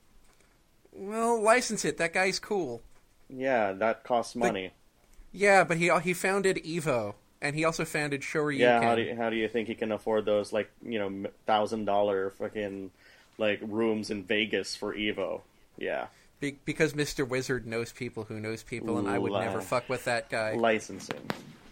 Well, license it. That guy's cool. Yeah, that costs money. But, yeah, but he he founded Evo, and he also founded Shoryuken. Yeah, how do you, how do you think he can afford those like you know thousand dollar fucking like rooms in Vegas for Evo? Yeah, Be- because Mister Wizard knows people who knows people, and I would Li- never fuck with that guy. Licensing.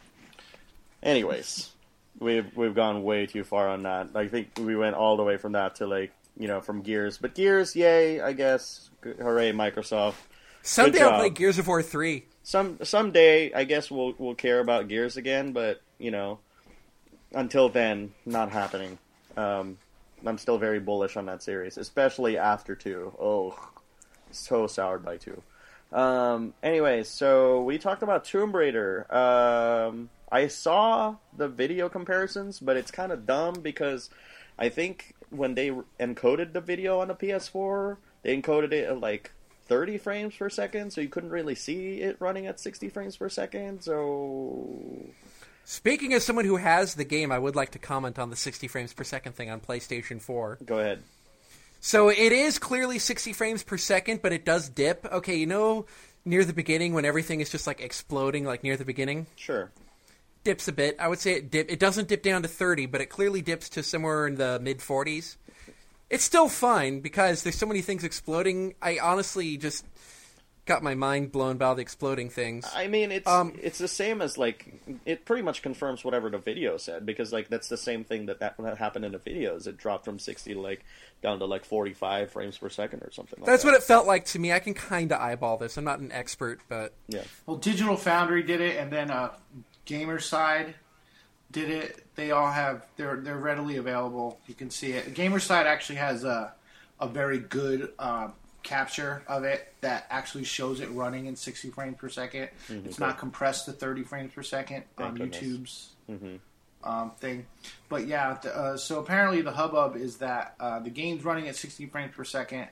Anyways, we've we've gone way too far on that. I think we went all the way from that to like. You know, from Gears. But Gears, yay, I guess. Good, hooray, Microsoft. Someday I'll play Gears of War three. Some Someday, I guess we'll we'll care about Gears again, but, you know, until then, not happening. Um, I'm still very bullish on that series, especially after two. Oh, so soured by two. Um, anyways, so we talked about Tomb Raider. Um, I saw the video comparisons, but it's kind of dumb because I think when they encoded the video on the P S four, they encoded it at like thirty frames per second, so you couldn't really see it running at sixty frames per second, so... Speaking as someone who has the game, I would like to comment on the sixty frames per second thing on PlayStation four. Go ahead. So it is clearly sixty frames per second, but it does dip. Okay, you know near the beginning when everything is just like exploding, like near the beginning? Sure. Dips a bit. I would say it dip. It doesn't dip down to thirty, but it clearly dips to somewhere in the mid forties. It's still fine because there's so many things exploding. I honestly just got my mind blown by all the exploding things. I mean, it's um, it's the same as like it pretty much confirms whatever the video said because like that's the same thing that that, that happened in the videos. It dropped from sixty to like down to like forty-five frames per second or something. Like That's that. what it felt like to me. I can kind of eyeball this. I'm not an expert, but yeah. Well, Digital Foundry did it, and then uh, Gamerside did it. They all have they're they're readily available. You can see it. Gamerside actually has a a very good uh, capture of it that actually shows it running in sixty frames per second. Mm-hmm. It's not compressed to thirty frames per second Thank on goodness. YouTube's Mm-hmm. um, thing. But yeah, th- uh, so apparently the hubbub is that uh, the game's running at sixty frames per second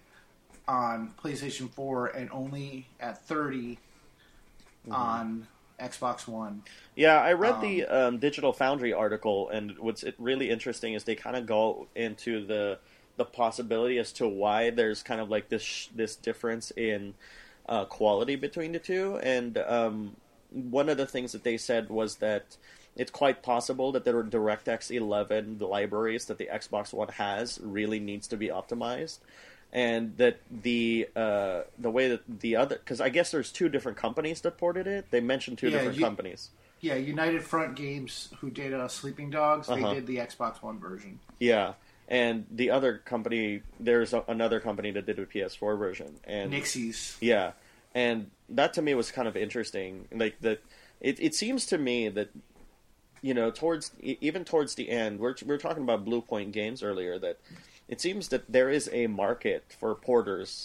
on PlayStation four and only at thirty mm-hmm. on Xbox One. Yeah, I read um, the um, Digital Foundry article, and what's really interesting is they kind of go into the the possibility as to why there's kind of like this this difference in uh, quality between the two. And um, one of the things that they said was that it's quite possible that the DirectX eleven libraries that the Xbox One has really needs to be optimized. And that the uh, the way that the other... Because I guess there's two different companies that ported it. They mentioned two yeah, different you, companies. Yeah, United Front Games, who did uh, Sleeping Dogs, Uh-huh. they did the Xbox One version. Yeah, and the other company... There's a, another company that did the P S four version. And Nixies. Yeah, and that to me was kind of interesting. Like, that, it, it seems to me that, you know, towards even towards the end... We're, we were talking about Blue Point Games earlier, that... It seems that there is a market for porters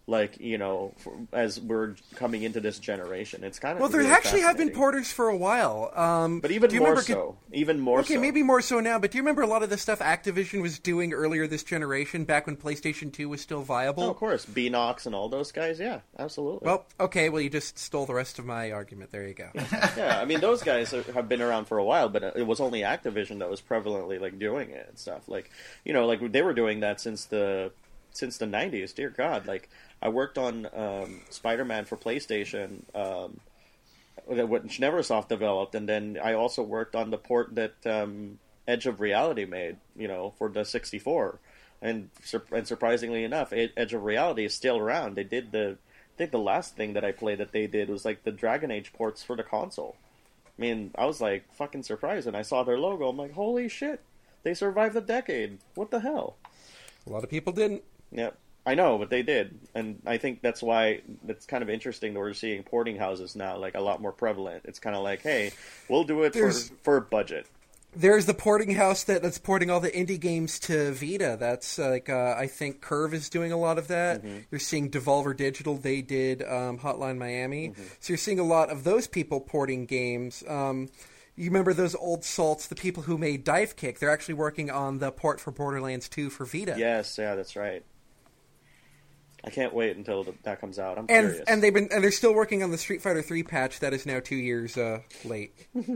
like, you know, for, as we're coming into this generation. It's kind of Well, there really actually have been fascinating. porters for a while. Um, But even do you more remember- so. Even more Okay, so. maybe more so now, but do you remember a lot of the stuff Activision was doing earlier this generation, back when PlayStation two was still viable? Oh, of course. Beanox and all those guys, yeah, absolutely. Well, okay, well, you just stole the rest of my argument. There you go. Yeah, I mean, those guys are- have been around for a while, but it was only Activision that was prevalently, like, doing it and stuff. Like, you know, like, they were doing that since the since the nineties, dear God. Like, I worked on um, Spider-Man for PlayStation, um, which Neversoft developed, and then I also worked on the port that um, Edge of Reality made, you know, for the sixty-four. And, sur- and surprisingly enough, Ed- Edge of Reality is still around. They did the, I think the last thing that I played that they did was like the Dragon Age ports for the console. I mean, I was like fucking surprised, and I saw their logo. I'm like, holy shit, they survived a decade. What the hell? A lot of people didn't. Yep. I know, but they did, and I think that's why it's kind of interesting that we're seeing porting houses now, like, a lot more prevalent. It's kind of like, hey, we'll do it for, There's- for a budget. There's the porting house that, that's porting all the indie games to Vita. That's uh, like uh, I think Curve is doing a lot of that. Mm-hmm. You're seeing Devolver Digital. They did um, Hotline Miami. Mm-hmm. So you're seeing a lot of those people porting games. Um, you remember those old salts, the people who made Dive Kick? They're actually working on the port for Borderlands two for Vita. Yes, yeah, that's right. I can't wait until the, that comes out. I'm And curious. and they've been and they're still working on the Street Fighter three patch that is now two years uh, late.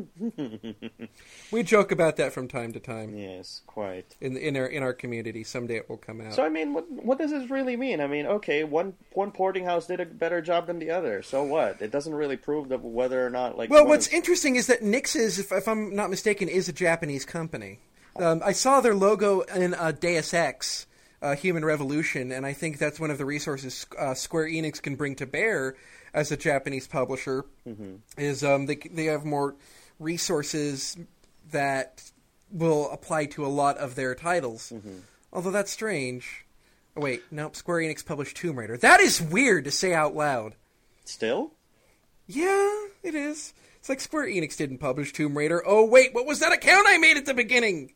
We joke about that from time to time Yes, quite. in in our in our community. Someday it will come out. So I mean, what what does this really mean? I mean, okay, one one porting house did a better job than the other. So what? It doesn't really prove that whether or not like. Well, one what's is- interesting is that Nix's, if, if I'm not mistaken, is a Japanese company. Um, I saw their logo in uh, Deus Ex, uh, Human Revolution, and I think that's one of the resources uh, Square Enix can bring to bear as a Japanese publisher. Mm-hmm. Is um, they they have more resources that will apply to a lot of their titles. Mm-hmm. Although that's strange. Oh, wait, nope. Square Enix published Tomb Raider. That is weird to say out loud. still. Yeah, it is. It's like Square Enix didn't publish Tomb Raider. Oh, wait, what was that account I made at the beginning?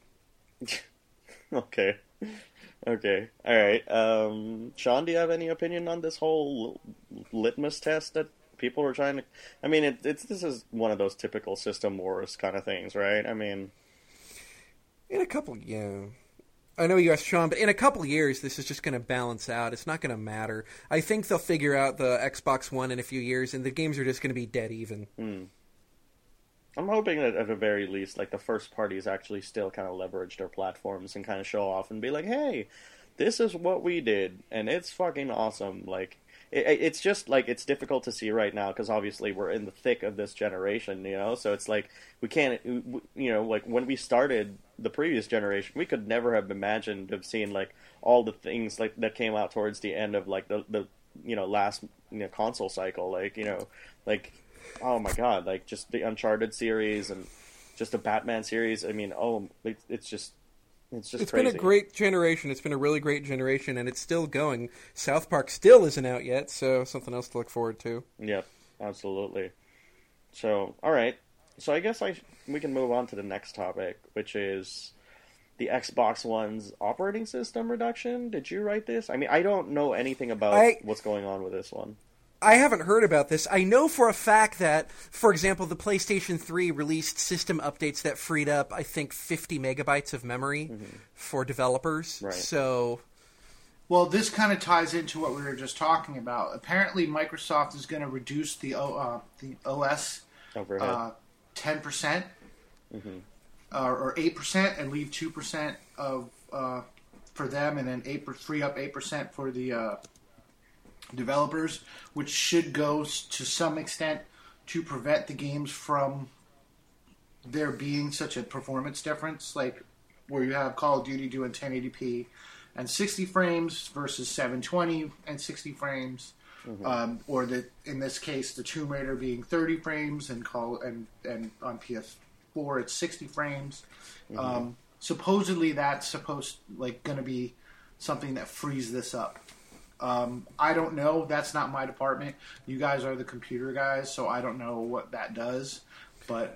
Okay. Okay. All right. Um, Sean, do you have any opinion on this whole litmus test that people are trying to? I mean, it, it's this is one of those typical system wars kind of things, right? I mean, In a couple, yeah. I know you asked Sean, but in a couple years, this is just going to balance out. It's not going to matter. I think they'll figure out the Xbox One in a few years, and the games are just going to be dead even. hmm. I'm hoping that at the very least, like, the first parties actually still kind of leverage their platforms and kind of show off and be like, hey, this is what we did, and it's fucking awesome. Like, it, it's just, like, it's difficult to see right now, because obviously we're in the thick of this generation, you know? So it's like, we can't, you know, like, when we started the previous generation, we could never have imagined to have seen, like, all the things, like, that came out towards the end of, like, the, the you know, last, you know, console cycle. Like, you know, like... Oh my god, like, just the Uncharted series and just the Batman series. I mean, oh, it, it's just, it's just It's crazy. been a great generation. It's been a really great generation, and it's still going. South Park still isn't out yet, so something else to look forward to. Yep, absolutely. So, alright. So I guess I we can move on to the next topic, which is the Xbox One's operating system reduction. Did you write this? I mean, I don't know anything about I- what's going on with this one. I haven't heard about this. I know for a fact that, for example, the PlayStation three released system updates that freed up, I think, fifty megabytes of memory mm-hmm. for developers. Right. So, Well, this kind of ties into what we were just talking about. Apparently, Microsoft is going to reduce the o, uh, the O S Overhead. uh, ten percent mm-hmm. uh, or eight percent and leave two percent of uh, for them, and then eight free up eight percent for the uh, developers, which should go to some extent to prevent the games from there being such a performance difference, like where you have Call of Duty doing ten eighty p and sixty frames versus seven twenty and sixty frames, mm-hmm. um, or the in this case the Tomb Raider being thirty frames and call and and on P S four it's sixty frames. Mm-hmm. Um, supposedly that's supposed like going to be something that frees this up. Um, I don't know. That's not my department. You guys are the computer guys, so I don't know what that does. But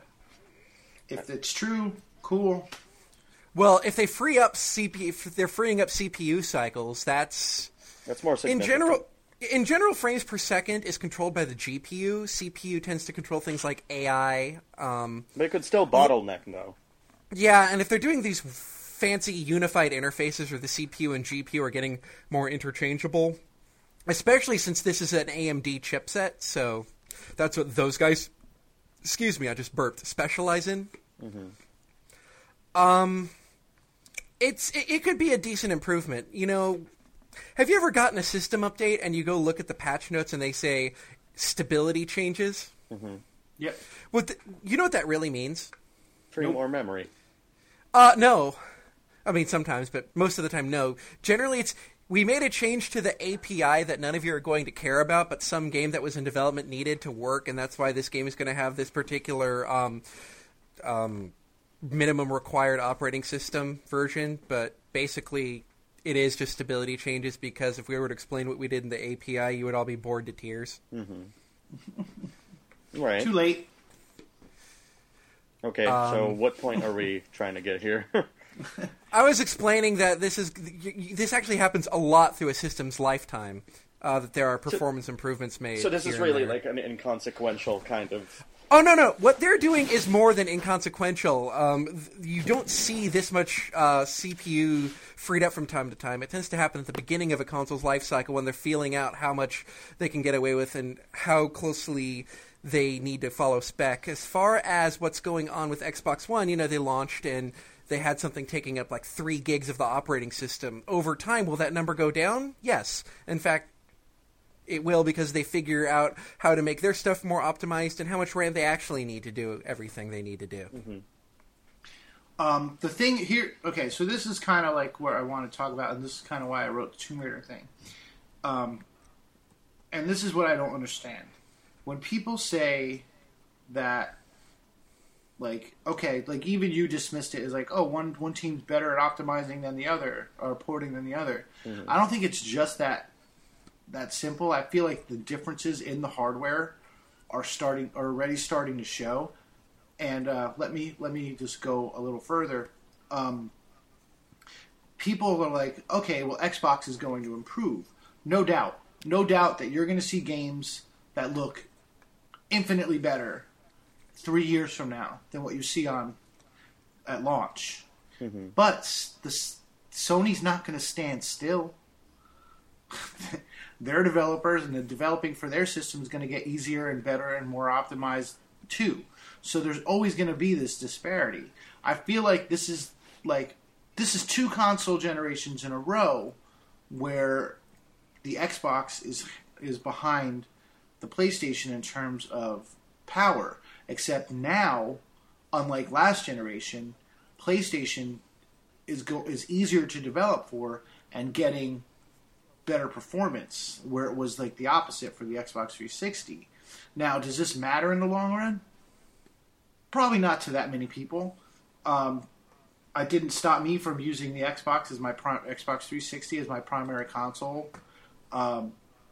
if it's true, cool. well, if they free up C P U, if they're freeing up C P U cycles, that's That's more In significant. general, in general, frames per second is controlled by the G P U. C P U tends to control things like A I. Um, But it could still bottleneck, though. yeah, and if they're doing these fancy unified interfaces where the C P U and G P U are getting more interchangeable, especially since this is an A M D chipset, so that's what those guys, excuse me, I just burped, specialize in. Mm-hmm. Um, it's it, it could be a decent improvement. You know, have you ever gotten a system update and you go look at the patch notes and they say stability changes? Mm-hmm. Yep. What the, you know what that really means? Free Nope. more memory. Uh, no. I mean, sometimes, but most of the time, no. Generally, it's we made a change to the A P I that none of you are going to care about, but some game that was in development needed to work, and that's why this game is going to have this particular um, um, minimum required operating system version. But basically, it is just stability changes, because if we were to explain what we did in the A P I, you would all be bored to tears. Mm-hmm. Right. Too late. Okay, Um, so what point are we trying to get here? I was explaining that this is this actually happens a lot through a system's lifetime. Uh, that there are performance improvements made. So this here is and really there. like an inconsequential kind of... Oh no no! What they're doing is more than inconsequential. Um, th- you don't see this much uh, C P U freed up from time to time. It tends to happen at the beginning of a console's life cycle when they're feeling out how much they can get away with and how closely they need to follow spec. As far as what's going on with Xbox One, you know, they launched and they had something taking up like three gigs of the operating system. Over time, will that number go down? Yes. In fact, it will, because they figure out how to make their stuff more optimized and how much RAM they actually need to do everything they need to do. Mm-hmm. Um, the thing here, okay, so this is kind of like where I want to talk about, and this is kind of why I wrote the Tomb Raider thing. Um, and this is what I don't understand. When people say that, like, okay, like even you dismissed it as like, oh, one one team's better at optimizing than the other, or porting than the other. Mm-hmm. I don't think it's just that that simple. I feel like the differences in the hardware are starting, are already starting to show. And uh, let me let me just go a little further. Um, people are like, okay, well, Xbox is going to improve. No doubt, no doubt that you're going to see games that look infinitely better three years from now than what you see on at launch. Mm-hmm. But the Sony's not going to stand still. Their developers and the developing for their system is going to get easier and better and more optimized too. So there's always going to be this disparity. I feel like this is like this is two console generations in a row where the Xbox is is behind the PlayStation in terms of power. Except now, unlike last generation, PlayStation is go is easier to develop for and getting better performance, where it was like the opposite for the Xbox three sixty. Now, does this matter in the long run? Probably not to that many people. Um, it didn't stop me from using the Xbox as my prim- Xbox three sixty as my primary console. Um,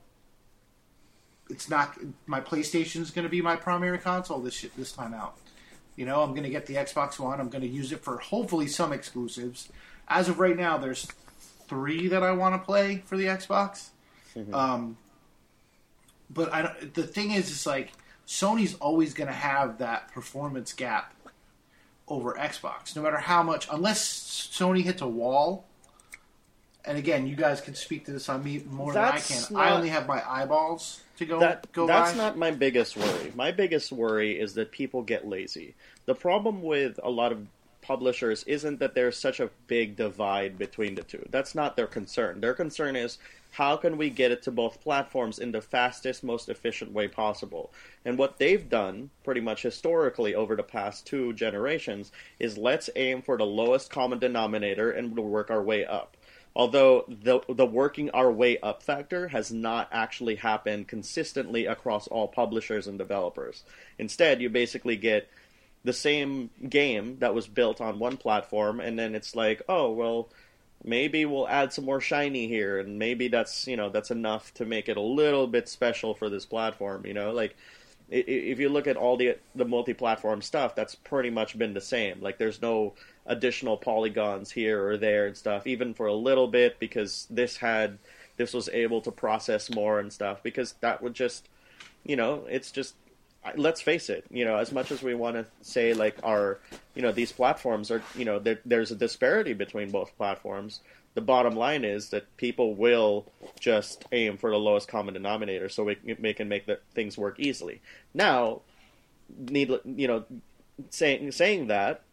it's not my PlayStation is going to be my primary console this this time out. You know, I'm going to get the Xbox One. I'm going to use it for hopefully some exclusives. As of right now, there's three that I want to play for the Xbox. Mm-hmm. Um, but I don't, the thing is, it's like Sony's always going to have that performance gap over Xbox, no matter how much, unless Sony hits a wall. And again, you guys can speak to this on me more That's than I can. not, I only have my eyeballs to go that, go That's by. not my biggest worry. My biggest worry is that people get lazy. The problem with a lot of publishers isn't that there's such a big divide between the two. That's not their concern. Their concern is, how can we get it to both platforms in the fastest, most efficient way possible? And what they've done, pretty much historically over the past two generations, is let's aim for the lowest common denominator and we'll work our way up. Although the the working our way up factor has not actually happened consistently across all publishers and developers. Instead, you basically get the same game that was built on one platform, and then it's like, oh, well, maybe we'll add some more shiny here, and maybe that's, you know, that's enough to make it a little bit special for this platform, you know? Like, if you look at all the the multi-platform stuff, that's pretty much been the same. Like, there's no additional polygons here or there and stuff, even for a little bit, because this had this was able to process more and stuff, because that would just, you know, it's just, let's face it, you know, as much as we want to say like our, you know, these platforms are, you know, there, there's a disparity between both platforms. The bottom line is that people will just aim for the lowest common denominator so we, we can make the things work easily. Now, need, you know, saying saying that,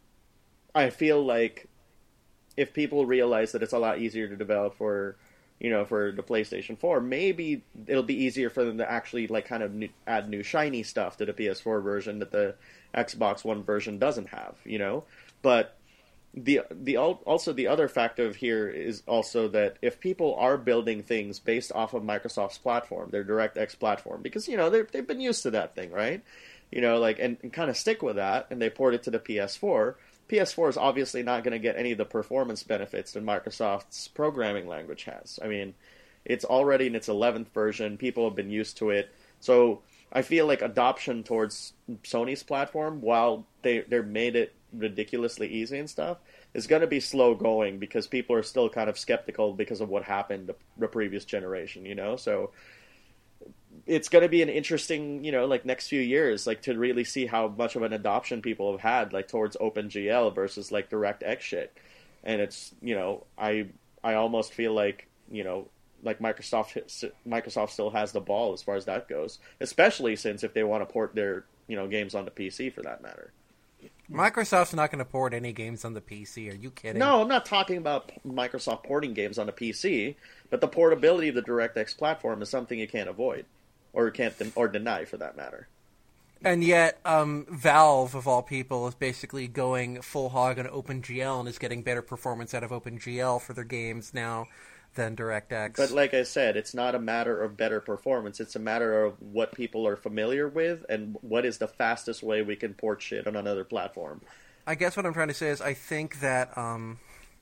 I feel like if people realize that it's a lot easier to develop for, you know, for the PlayStation four, maybe it'll be easier for them to actually like kind of new, add new shiny stuff to the P S four version that the Xbox One version doesn't have, you know. But the the also the other factor of here is also that if people are building things based off of Microsoft's platform, their DirectX platform, because you know they they've been used to that thing, right? You know, like and, and kind of stick with that, and they port it to the P S four. P S four is obviously not going to get any of the performance benefits that Microsoft's programming language has. I mean, it's already in its eleventh version. People have been used to it. So I feel like adoption towards Sony's platform, while they, they're made it ridiculously easy and stuff, is going to be slow going because people are still kind of skeptical because of what happened the, the previous generation, you know? So it's going to be an interesting, you know, like next few years, like to really see how much of an adoption people have had, like towards OpenGL versus like DirectX shit. And it's, you know, I I almost feel like, you know, like Microsoft Microsoft still has the ball as far as that goes, especially since if they want to port their, you know, games onto P C for that matter. Microsoft's not going to port any games on the P C. Are you kidding? No, I'm not talking about Microsoft porting games on the P C, but the portability of the DirectX platform is something you can't avoid. Or can't den- or deny, for that matter. And yet, um, Valve, of all people, is basically going full hog on OpenGL and is getting better performance out of OpenGL for their games now than DirectX. But like I said, it's not a matter of better performance. It's a matter of what people are familiar with and what is the fastest way we can port shit on another platform. I guess what I'm trying to say is I think that um,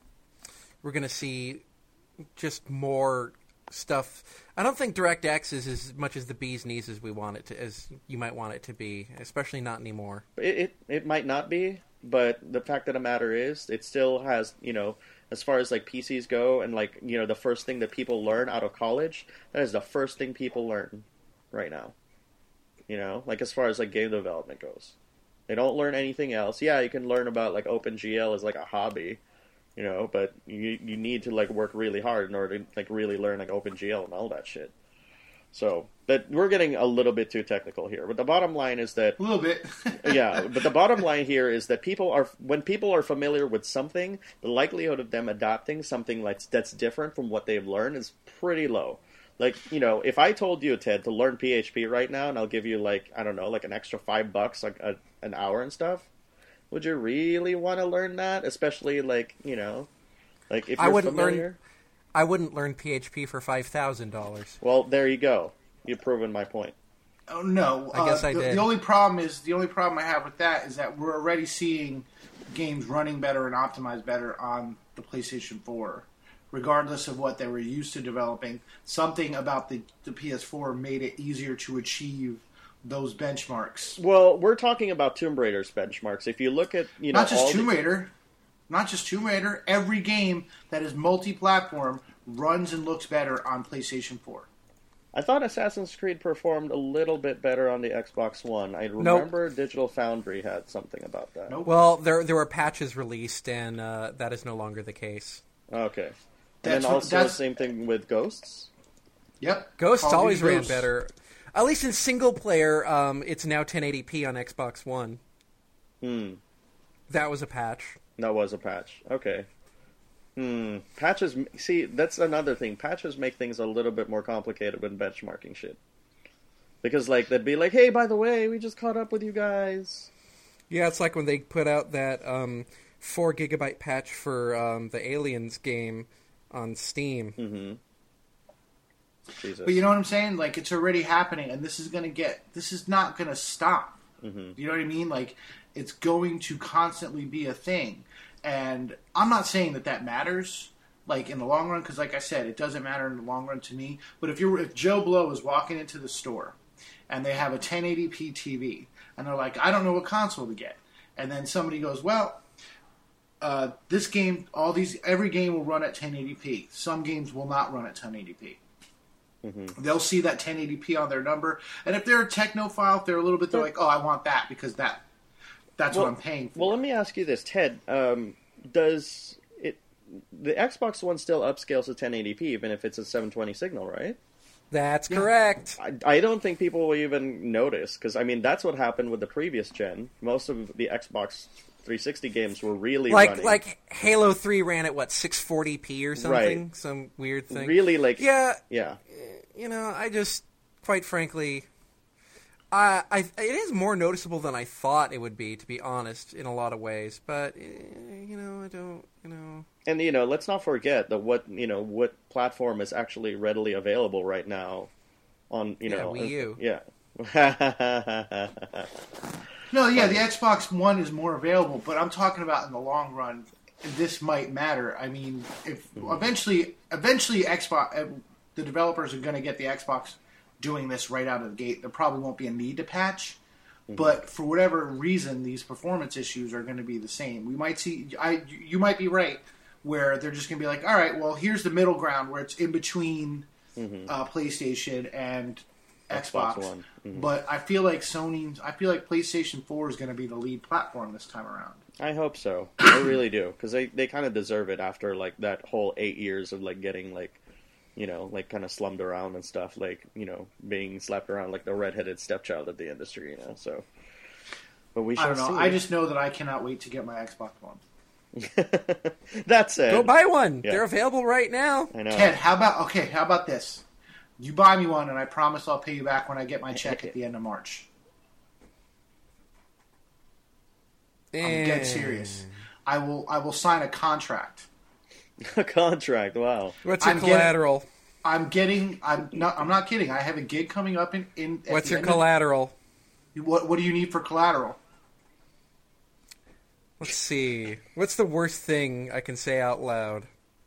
we're going to see just more stuff. I don't think DirectX is as much as the bee's knees as we want it to, as you might want it to be, especially not anymore. It, it it might not be, but the fact of the matter is, it still has, you know, as far as like P Cs go, and like, you know, the first thing that people learn out of college, that is the first thing people learn right now. You know, like as far as like game development goes, they don't learn anything else. Yeah, you can learn about like OpenGL as like a hobby. You know, but you you need to like work really hard in order to like really learn like OpenGL and all that shit. So, but we're getting a little bit too technical here. But the bottom line is that a little bit. yeah, but the bottom line here is that people are when people are familiar with something, the likelihood of them adopting something like that's different from what they've learned is pretty low. Like, you know, if I told you, Ted, to learn P H P right now, and I'll give you like I don't know, like an extra five bucks like a, an hour and stuff. Would you really want to learn that? Especially, like, you know, like if you're I wouldn't familiar? learn. I wouldn't learn P H P for five thousand dollars. Well, there you go. You've proven my point. Oh no! I guess uh, I the, did. The only problem is the only problem I have with that is that we're already seeing games running better and optimized better on the PlayStation four, regardless of what they were used to developing. Something about the the P S four made it easier to achieve those benchmarks. Well, we're talking about Tomb Raider's benchmarks. If you look at, you know, not just all Tomb the... Raider, not just Tomb Raider. Every game that is multi-platform runs and looks better on PlayStation four. I thought Assassin's Creed performed a little bit better on the Xbox One. I remember nope. Digital Foundry had something about that. Nope. Well, there there were patches released, and uh, that is no longer the case. Okay. And that's then also what, the same thing with Ghosts? Yep. Ghosts Call always ran Ghosts. better. At least in single player, um, it's now ten eighty p on Xbox One. Hmm. That was a patch. That was a patch. Okay. Hmm. Patches, see, that's another thing. Patches make things a little bit more complicated when benchmarking shit. Because, like, they'd be like, hey, by the way, we just caught up with you guys. Yeah, it's like when they put out that um, four gigabyte patch for um, the Aliens game on Steam. Mm-hmm. Jesus. But you know what I'm saying? Like, it's already happening, and this is going to get... This is not going to stop. Mm-hmm. You know what I mean? Like, it's going to constantly be a thing. And I'm not saying that that matters, like, in the long run, because, like I said, it doesn't matter in the long run to me. But if you're if Joe Blow is walking into the store, and they have a ten eighty p T V, and they're like, I don't know what console to get. And then somebody goes, well, uh, this game, all these, every game will run at ten eighty p. Some games will not run at ten eighty p. Mm-hmm. They'll see that ten eighty p on their number, and if they're a technophile, if they're a little bit, they're like, "Oh, I want that because that that's well, what I'm paying for." Well, let me ask you this, Ted. Um, does it the Xbox One still upscales to ten eighty p even if it's a seven twenty signal, right? That's Yeah. correct. I, I don't think people will even notice because I mean that's what happened with the previous gen. Most of the Xbox three sixty games were really Like running, like Halo three ran at what six forty p or something, Right. some weird thing. really like Yeah, yeah. you know, I just, quite frankly, I, I, it is more noticeable than I thought it would be, to be honest, in a lot of ways. But eh, you know, I don't, you know. And you know, let's not forget that what you know what platform is actually readily available right now on you Yeah, know Wii U. Yeah. No, yeah, the Xbox One is more available, but I'm talking about in the long run, this might matter. I mean, if eventually, eventually, Xbox, uh, the developers are going to get the Xbox doing this right out of the gate. There probably won't be a need to patch, mm-hmm. but for whatever reason, these performance issues are going to be the same. We might see, I, you might be right, where they're just going to be like, all right, well, here's the middle ground where it's in between mm-hmm. uh, PlayStation and Xbox, Xbox One. Mm-hmm. But I feel like Sony, I feel like PlayStation four is going to be the lead platform this time around. I hope so. I really do because they, they kind of deserve it after like that whole eight years of like getting like you know like kind of slummed around and stuff, like you know being slapped around like the redheaded stepchild of the industry, you know. So, but we shall I don't know. see. I just know that I cannot wait to get my Xbox One. That's it. Go buy one. Yeah. They're available right now. I know. Ted, how about okay? How about this? You buy me one, and I promise I'll pay you back when I get my check at the end of March. I'm dead serious. I will. I will sign a contract. A contract. Wow. What's your I'm collateral? Getting, I'm getting. I'm not. I'm not kidding. I have a gig coming up in. in at What's the your end of- collateral? what What do you need for collateral? Let's see. What's the worst thing I can say out loud?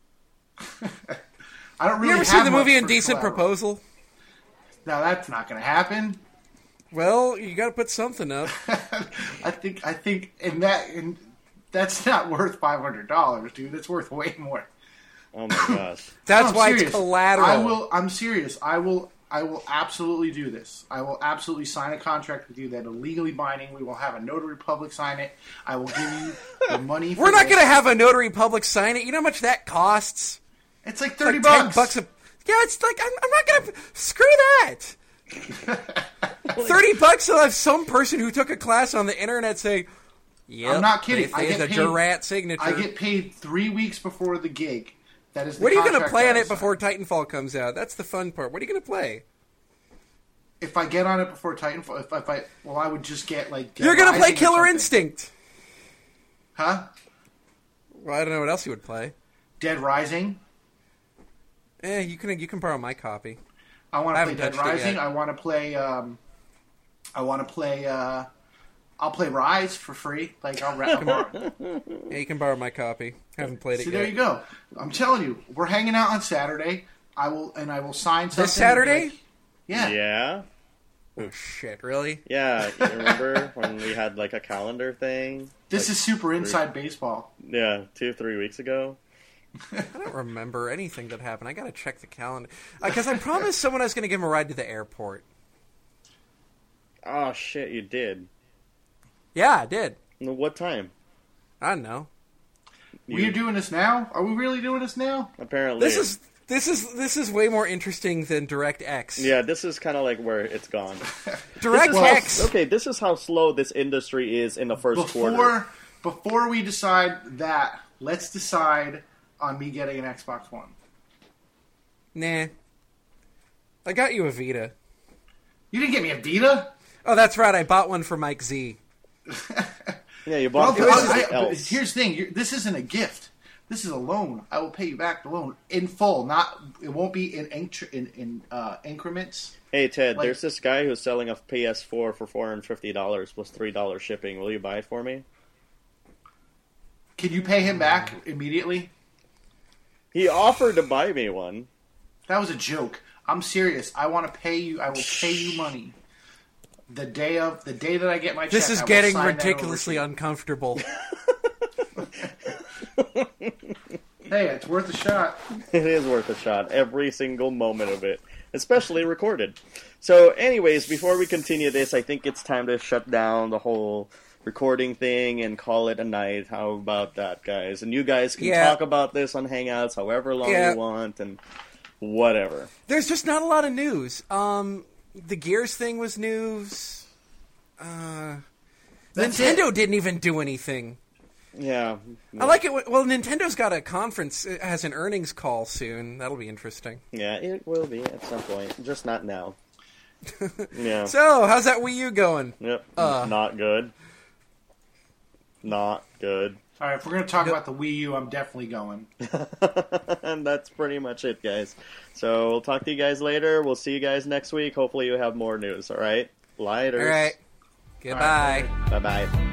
I don't really. You ever have seen the much movie for Indecent collateral. Proposal? No, that's not going to happen. Well, you got to put something up. I think. I think, and that, and that's not worth five hundred dollars, dude. That's worth way more. Oh my gosh. That's No, I'm why serious. it's collateral. I will. I'm serious. I will. I will absolutely do this. I will absolutely sign a contract with you that is legally binding. We will have a notary public sign it. I will give you the money. For We're not this. going to have a notary public sign it. You know how much that costs? It's like It's thirty like ten bucks. bucks. A, yeah, it's like I'm, I'm not going to screw that. Thirty bucks to have some person who took a class on the internet say, "Yep, I'm not kidding. This I is get a paid- Jurat signature." I get paid three weeks before the gig. That is. The what are you going to contract play that on I it before Titanfall comes out? That's the fun part. What are you going to play? If I get on it before Titanfall, if, if I well, I would just get like. Dead You're going to play Rising or Killer something. Instinct. Huh? Well, I don't know what else you would play. Dead Rising. Eh, you can you can borrow my copy. I want I to play haven't Dead touched it Rising. yet. I want to play. Um, I want to play. Uh, I'll play Rise for free. Like I'll. Ra- Yeah, you can borrow my copy. Haven't played it See, yet. there you go. I'm telling you, we're hanging out on Saturday. I will, and I will sign something. This Saturday? like- yeah. Yeah. Oh shit! Really? Yeah. You remember when we had like a calendar thing? This Like, is super inside baseball. Yeah, two three weeks ago. I don't remember anything that happened. I gotta check the calendar because I promised someone I was gonna give him a ride to the airport. Oh shit! You did. Yeah, I did. What time? I don't know. You, We are doing this now? Are we really doing this now? apparently. This is this is this is way more interesting than DirectX. Yeah, this is kind of like where it's gone. DirectX. Okay, this is how slow this industry is in the first quarter. Before before we decide that, let's decide on me getting an Xbox One. Nah. I got you a Vita. You didn't get me a Vita? Oh, that's right. I bought one for Mike Z. Yeah, you Well, bought but this I- I- but else. here's the thing. You're, this isn't a gift. This is a loan. I will pay you back the loan in full. Not it won't be in incre- in, in uh, increments. Hey Ted, like- there's this guy who's selling a P S four for four hundred fifty dollars plus three dollars shipping. Will you buy it for me? Can you pay him back immediately? He offered to buy me one. That was a joke. I'm serious. I want to pay you. I will pay you money. The day of the day that I get my check. This is I will getting sign that over ridiculously to you. uncomfortable. Hey, it's worth a shot. It is worth a shot, every single moment of it, especially recorded. So anyways, before we continue this, I think it's time to shut down the whole recording thing and call it a night. How about that, guys? And you guys can Yeah. talk about this on Hangouts however long Yeah. you want and whatever. There's just not a lot of news. Um, the Gears thing was news. Uh, That's Nintendo it. didn't even do anything. Yeah. I like it. Well, Nintendo's got a conference, it has an earnings call soon. That'll be interesting. Yeah, it will be at some point. Just not now. Yeah. So, how's that Wii U going? Yep. Uh. Not good. Not good. All right, if we're going to talk about the Wii U, I'm definitely going. And that's pretty much it, guys. So we'll talk to you guys later. We'll see you guys next week. Hopefully you have more news, all right? Later. All right. Goodbye. All right, Bye-bye.